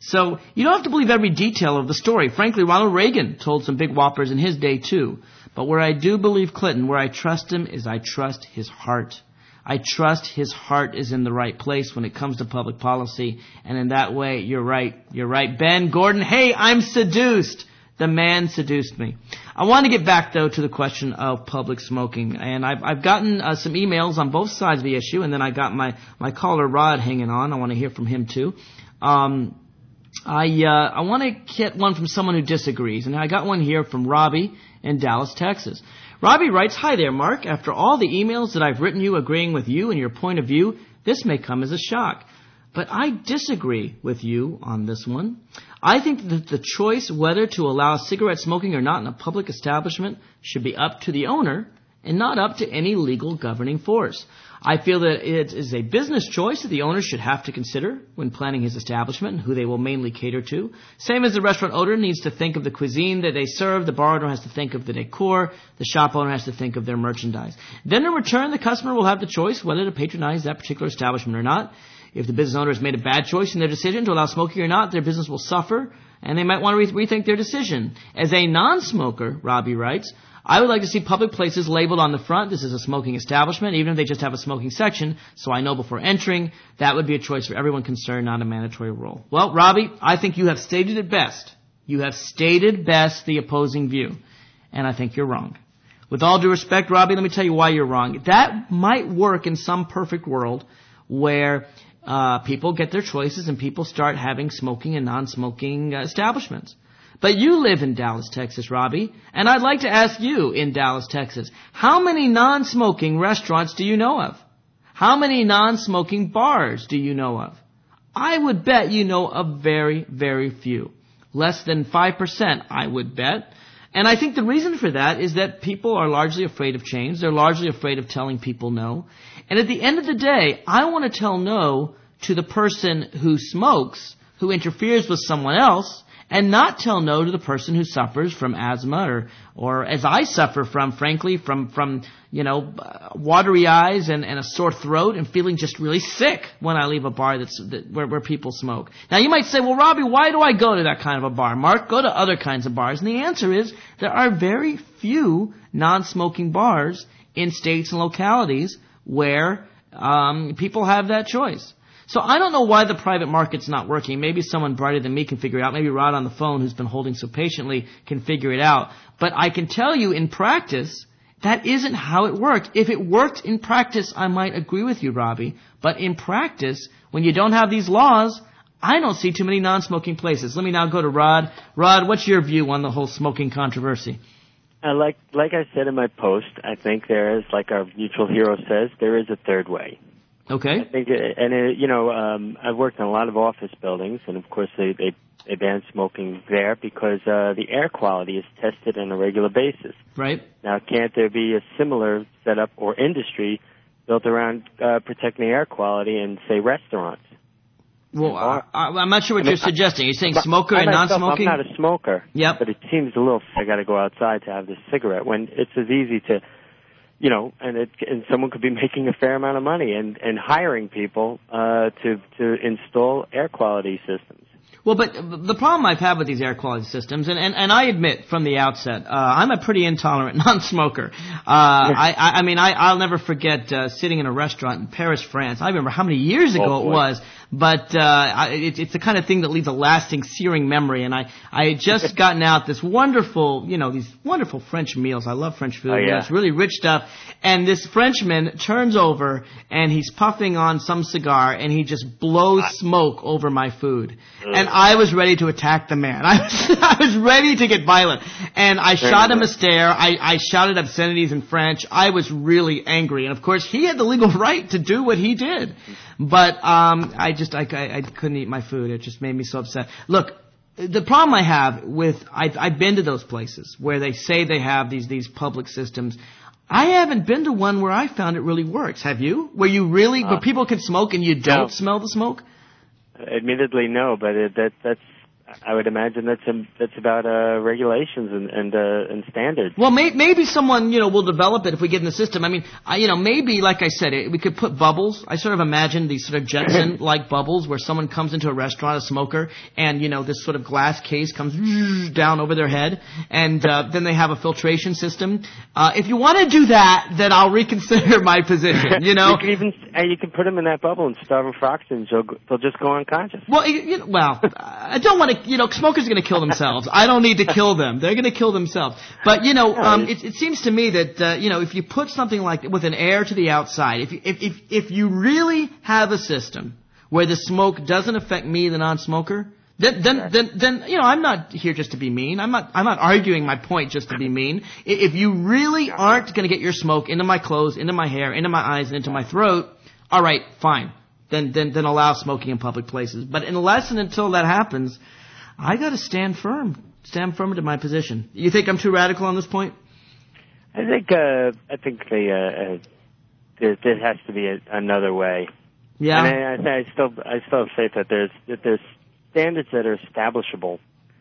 So you don't have to believe every detail of the story. Frankly, Ronald Reagan told some big whoppers in his day too. But where I do believe Clinton, where I trust him, is I trust his heart. I trust his heart is in the right place when it comes to public policy. And in that way, you're right. You're right, Ben Gordon. Hey, I'm seduced. The man seduced me. I want to get back, though, to the question of public smoking. And I've, I've gotten uh, some emails on both sides of the issue, and then I got my, my caller, Rod, hanging on. I want to hear from him, too. Um, I, uh, I want to get one from someone who disagrees. And I got one here from Robbie in Dallas, Texas. Robbie writes, "Hi there, Mark. After all the emails that I've written you agreeing with you and your point of view, this may come as a shock. But I disagree with you on this one. I think that the choice whether to allow cigarette smoking or not in a public establishment should be up to the owner and not up to any legal governing force. I feel that it is a business choice that the owner should have to consider when planning his establishment and who they will mainly cater to. Same as the restaurant owner needs to think of the cuisine that they serve, the bar owner has to think of the decor, the shop owner has to think of their merchandise. Then in return, the customer will have the choice whether to patronize that particular establishment or not. If the business owner has made a bad choice in their decision to allow smoking or not, their business will suffer, and they might want to re- rethink their decision. As a non-smoker," Robbie writes, "I would like to see public places labeled on the front, this is a smoking establishment, even if they just have a smoking section, so I know before entering. That would be a choice for everyone concerned, not a mandatory rule." Well, Robbie, I think you have stated it best. You have stated best the opposing view, and I think you're wrong. With all due respect, Robbie, let me tell you why you're wrong. That might work in some perfect world where uh people get their choices and people start having smoking and non-smoking uh, establishments. But you live in Dallas, Texas, Robbie, and I'd like to ask you in Dallas, Texas, how many non-smoking restaurants do you know of? How many non-smoking bars do you know of? I would bet you know of very, very few. Less than five percent, I would bet. And I think the reason for that is that people are largely afraid of change. They're largely afraid of telling people no. And at the end of the day, I want to tell no to the person who smokes, who interferes with someone else, and not tell no to the person who suffers from asthma or, or as I suffer from, frankly, from, from, you know, watery eyes and, and a sore throat and feeling just really sick when I leave a bar that's, that, where, where people smoke. Now you might say, well, Robbie, why do I go to that kind of a bar? Mark, go to other kinds of bars. And the answer is there are very few non-smoking bars in states and localities where um, people have that choice. So I don't know why the private market's not working. Maybe someone brighter than me can figure it out. Maybe Rod on the phone, who's been holding so patiently, can figure it out. But I can tell you in practice, that isn't how it worked. If it worked in practice, I might agree with you, Robbie. But in practice, when you don't have these laws, I don't see too many non-smoking places. Let me now go to Rod. Rod, what's your view on the whole smoking controversy? Uh, like like I said in my post, I think there is, like our mutual hero says, there is a third way. Okay. I think, it, and it, you know, um, I've worked in a lot of office buildings, and of course they they, they ban smoking there because uh, the air quality is tested on a regular basis. Right. Now, can't there be a similar setup or industry built around uh, protecting the air quality in, say, restaurants? Well, I, I'm not sure what I mean, you're suggesting. You're saying I, smoker I and myself, non-smoking? I'm not a smoker. Yep. But it seems a little. I got to go outside to have this cigarette when it's as easy to. You know, and it, and someone could be making a fair amount of money and, and hiring people uh, to to install air quality systems. Well, but the problem I've had with these air quality systems, and, and, and I admit from the outset, uh, I'm a pretty intolerant non-smoker. Uh, I, I, I mean, I, I'll never forget uh, sitting in a restaurant in Paris, France. I remember how many years ago oh, it was, but uh, I, it, it's the kind of thing that leaves a lasting, searing memory. And I, I had just gotten out this wonderful, you know, these wonderful French meals. I love French food. Oh, yeah. It's really rich stuff. And this Frenchman turns over and he's puffing on some cigar and he just blows smoke over my food. And I was ready to attack the man. I was, I was ready to get violent. And I shot him a stare. I, I shouted obscenities in French. I was really angry. And of course, he had the legal right to do what he did. But, um, I just, I, I, I couldn't eat my food. It just made me so upset. Look, the problem I have with, I've, I've been to those places where they say they have these, these public systems. I haven't been to one where I found it really works. Have you? Where you really, uh, where people can smoke and you don't no. smell the smoke? Admittedly, no, but it, that that's I would imagine that's um, that's about uh, regulations and and, uh, and standards. Well, may, maybe someone, you know, will develop it if we get in the system. I mean, I, you know, maybe, like I said, it, we could put bubbles. I sort of imagine these sort of Jetson-like bubbles where someone comes into a restaurant, a smoker, and, you know, this sort of glass case comes down over their head, and uh, then they have a filtration system. Uh, if you want to do that, then I'll reconsider my position, you know. You can even, and you can put them in that bubble and starve them for oxygen. They'll, they'll just go unconscious. Well, you know, well, I don't want to, you know, smokers are going to kill themselves. I don't need to kill them. They're going to kill themselves. But, you know, um, it, it seems to me that, uh, you know, if you put something like with an air to the outside, if you, if, if, if you really have a system where the smoke doesn't affect me, the non-smoker, then, then, then, then, you know, I'm not here just to be mean. I'm not, I'm not arguing my point just to be mean. If you really aren't going to get your smoke into my clothes, into my hair, into my eyes, and into my throat, all right, fine. Then, then, then allow smoking in public places. But unless and until that happens, I got to stand firm, stand firm to my position. You think I'm too radical on this point? I think, uh, I think the, uh, uh, there, there has to be a, another way. Yeah. And I, I, I still, I still have faith that there's, that there's standards that are establishable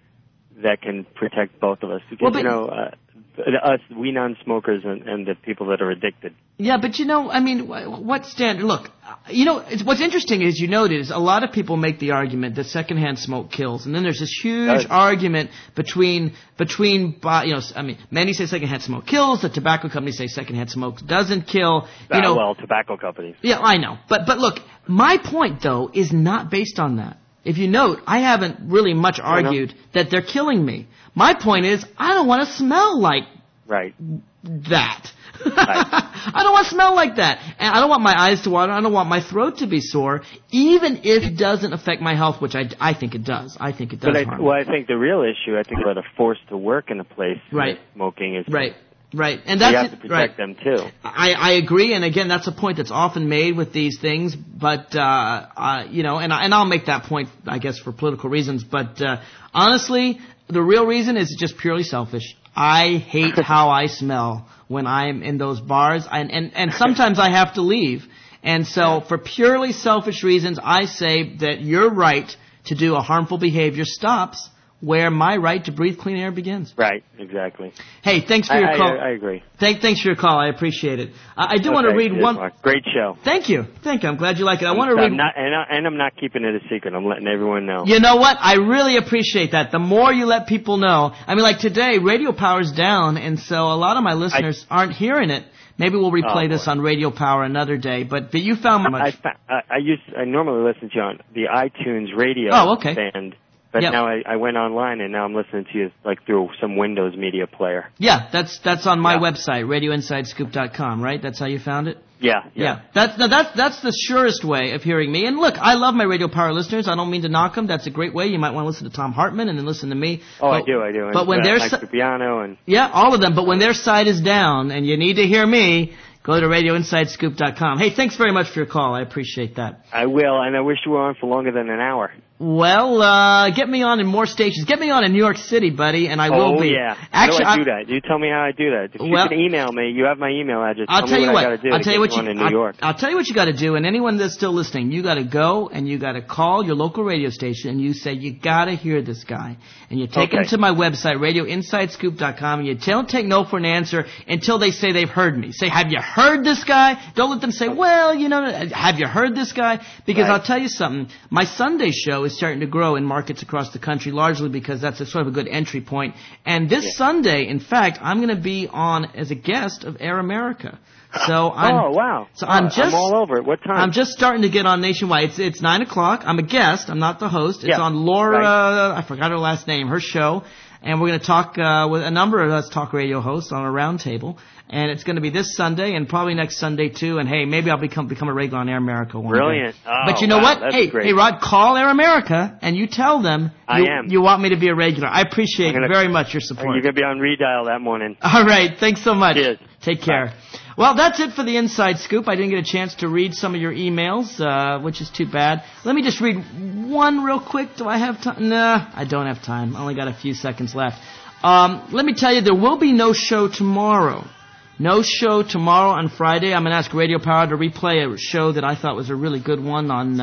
that can protect both of us. Because, well, but, you know, uh, us, we non-smokers and, and the people that are addicted. Yeah, but you know, I mean, what standard? Look, you know, it's, what's interesting is you noted is a lot of people make the argument that secondhand smoke kills, and then there's this huge argument between between, you know, I mean, many say secondhand smoke kills, the tobacco companies say secondhand smoke doesn't kill. You uh, know, well, tobacco companies. Yeah, I know, but but look, my point though is not based on that. If you note, I haven't really much argued that they're killing me. My point is, I don't want to smell like right. that. Right. I don't want to smell like that. And I don't want my eyes to water. I don't want my throat to be sore, even if it doesn't affect my health, which I, I think it does. I think it does but I, harm Well, me. I think the real issue, I think that are forced to work in a place right. where smoking is... Right. Right, and that's you have to protect right. them too. I, I agree, and again, that's a point that's often made with these things. But uh, uh, you know, and and I'll make that point, I guess, for political reasons. But uh, honestly, the real reason is just purely selfish. I hate how I smell when I'm in those bars, and and and sometimes I have to leave. And so, for purely selfish reasons, I say that your right to do a harmful behavior stops where my right to breathe clean air begins. Right, exactly. Hey, thanks for I, your call. I, I agree. Thank, thanks for your call. I appreciate it. Uh, I do okay, want to read cheers, one. Mark. Great show. Thank you. Thank you. I'm glad you like it. I I'm, want to read. I'm not, and, I, and I'm not keeping it a secret. I'm letting everyone know. You know what? I really appreciate that. The more you let people know. I mean, like today, Radio Power's down, and so a lot of my listeners I, aren't hearing it. Maybe we'll replay oh, this on Radio Power another day. But, but you found much. I, I, I used. I normally listen to you on the iTunes radio oh, okay. band. But yep. now I, I went online, and now I'm listening to you like through some Windows media player. Yeah, that's that's on my yeah. website, radio inside scoop dot com, right? That's how you found it? Yeah, yeah. yeah. That's no, that's that's the surest way of hearing me. And look, I love my Radio Power listeners. I don't mean to knock them. That's a great way. You might want to listen to Tom Hartman and then listen to me. Oh, but, I do, I do. But and, when uh, their Mike Piano and yeah, all of them. But when their side is down and you need to hear me, go to radio inside scoop dot com. Hey, thanks very much for your call. I appreciate that. I will, and I wish you were on for longer than an hour. Well, uh, get me on in more stations. Get me on in New York City, buddy, and I oh, will be. Oh, yeah. Actually, how do I do that? You tell me how I do that. If you well, can email me, you have my email address. I'll tell, tell me you what, what. I gotta do I'll to tell you get what you. in New I'll, York. I'll tell you what you got to do, and anyone that's still listening, you got to go and you got to call your local radio station, and you say you got to hear this guy, and you take okay. them to my website, radio inside scoop dot com, and you don't take no for an answer until they say they've heard me. Say, have you heard this guy? Don't let them say, well, you know, have you heard this guy? Because right. I'll tell you something. My Sunday show is starting to grow in markets across the country, largely because that's a sort of a good entry point. And this yeah. Sunday, in fact, I'm going to be on as a guest of Air America. So I'm, oh wow! So I'm oh, just I'm all over it. What time? I'm just starting to get on nationwide. It's it's nine o'clock. I'm a guest. I'm not the host. It's yeah. on Laura. Right. I forgot her last name. Her show, and we're going to talk uh, with a number of us talk radio hosts on a round table. And it's going to be this Sunday and probably next Sunday too. And hey, maybe I'll become become a regular on Air America one Brilliant. day. Oh, but you know wow, what? That's hey, great. hey, Rod, call Air America and you tell them I you, am. you want me to be a regular. I appreciate gonna, very much your support. You're going to be on redial that morning. All right. Thanks so much. Cheers. Take care. Bye. Well, that's it for the Inside Scoop. I didn't get a chance to read some of your emails, uh, which is too bad. Let me just read one real quick. Do I have time? Nah, I don't have time. I only got a few seconds left. Um, let me tell you, there will be no show tomorrow. No show tomorrow on Friday. I'm going to ask Radio Power to replay a show that I thought was a really good one on uh,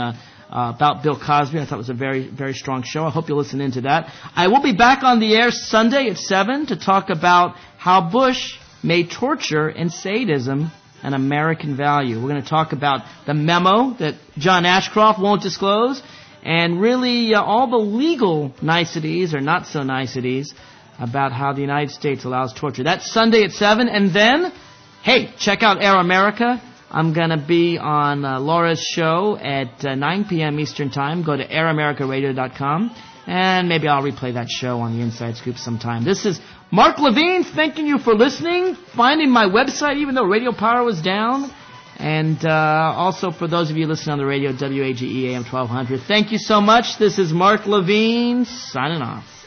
uh, about Bill Cosby. I thought it was a very, very strong show. I hope you'll listen into that. I will be back on the air Sunday at seven to talk about how Bush made torture and sadism an American value. We're going to talk about the memo that John Ashcroft won't disclose, and really uh, all the legal niceties or not so niceties about how the United States allows torture. That's Sunday at seven, and then, hey, check out Air America. I'm going to be on uh, Laura's show at uh, nine p.m. Eastern Time. Go to air america radio dot com, and maybe I'll replay that show on the Inside Scoop sometime. This is Mark Levine thanking you for listening, finding my website even though radio power was down, and uh, also for those of you listening on the radio, W A G E A M twelve hundred. Thank you so much. This is Mark Levine signing off.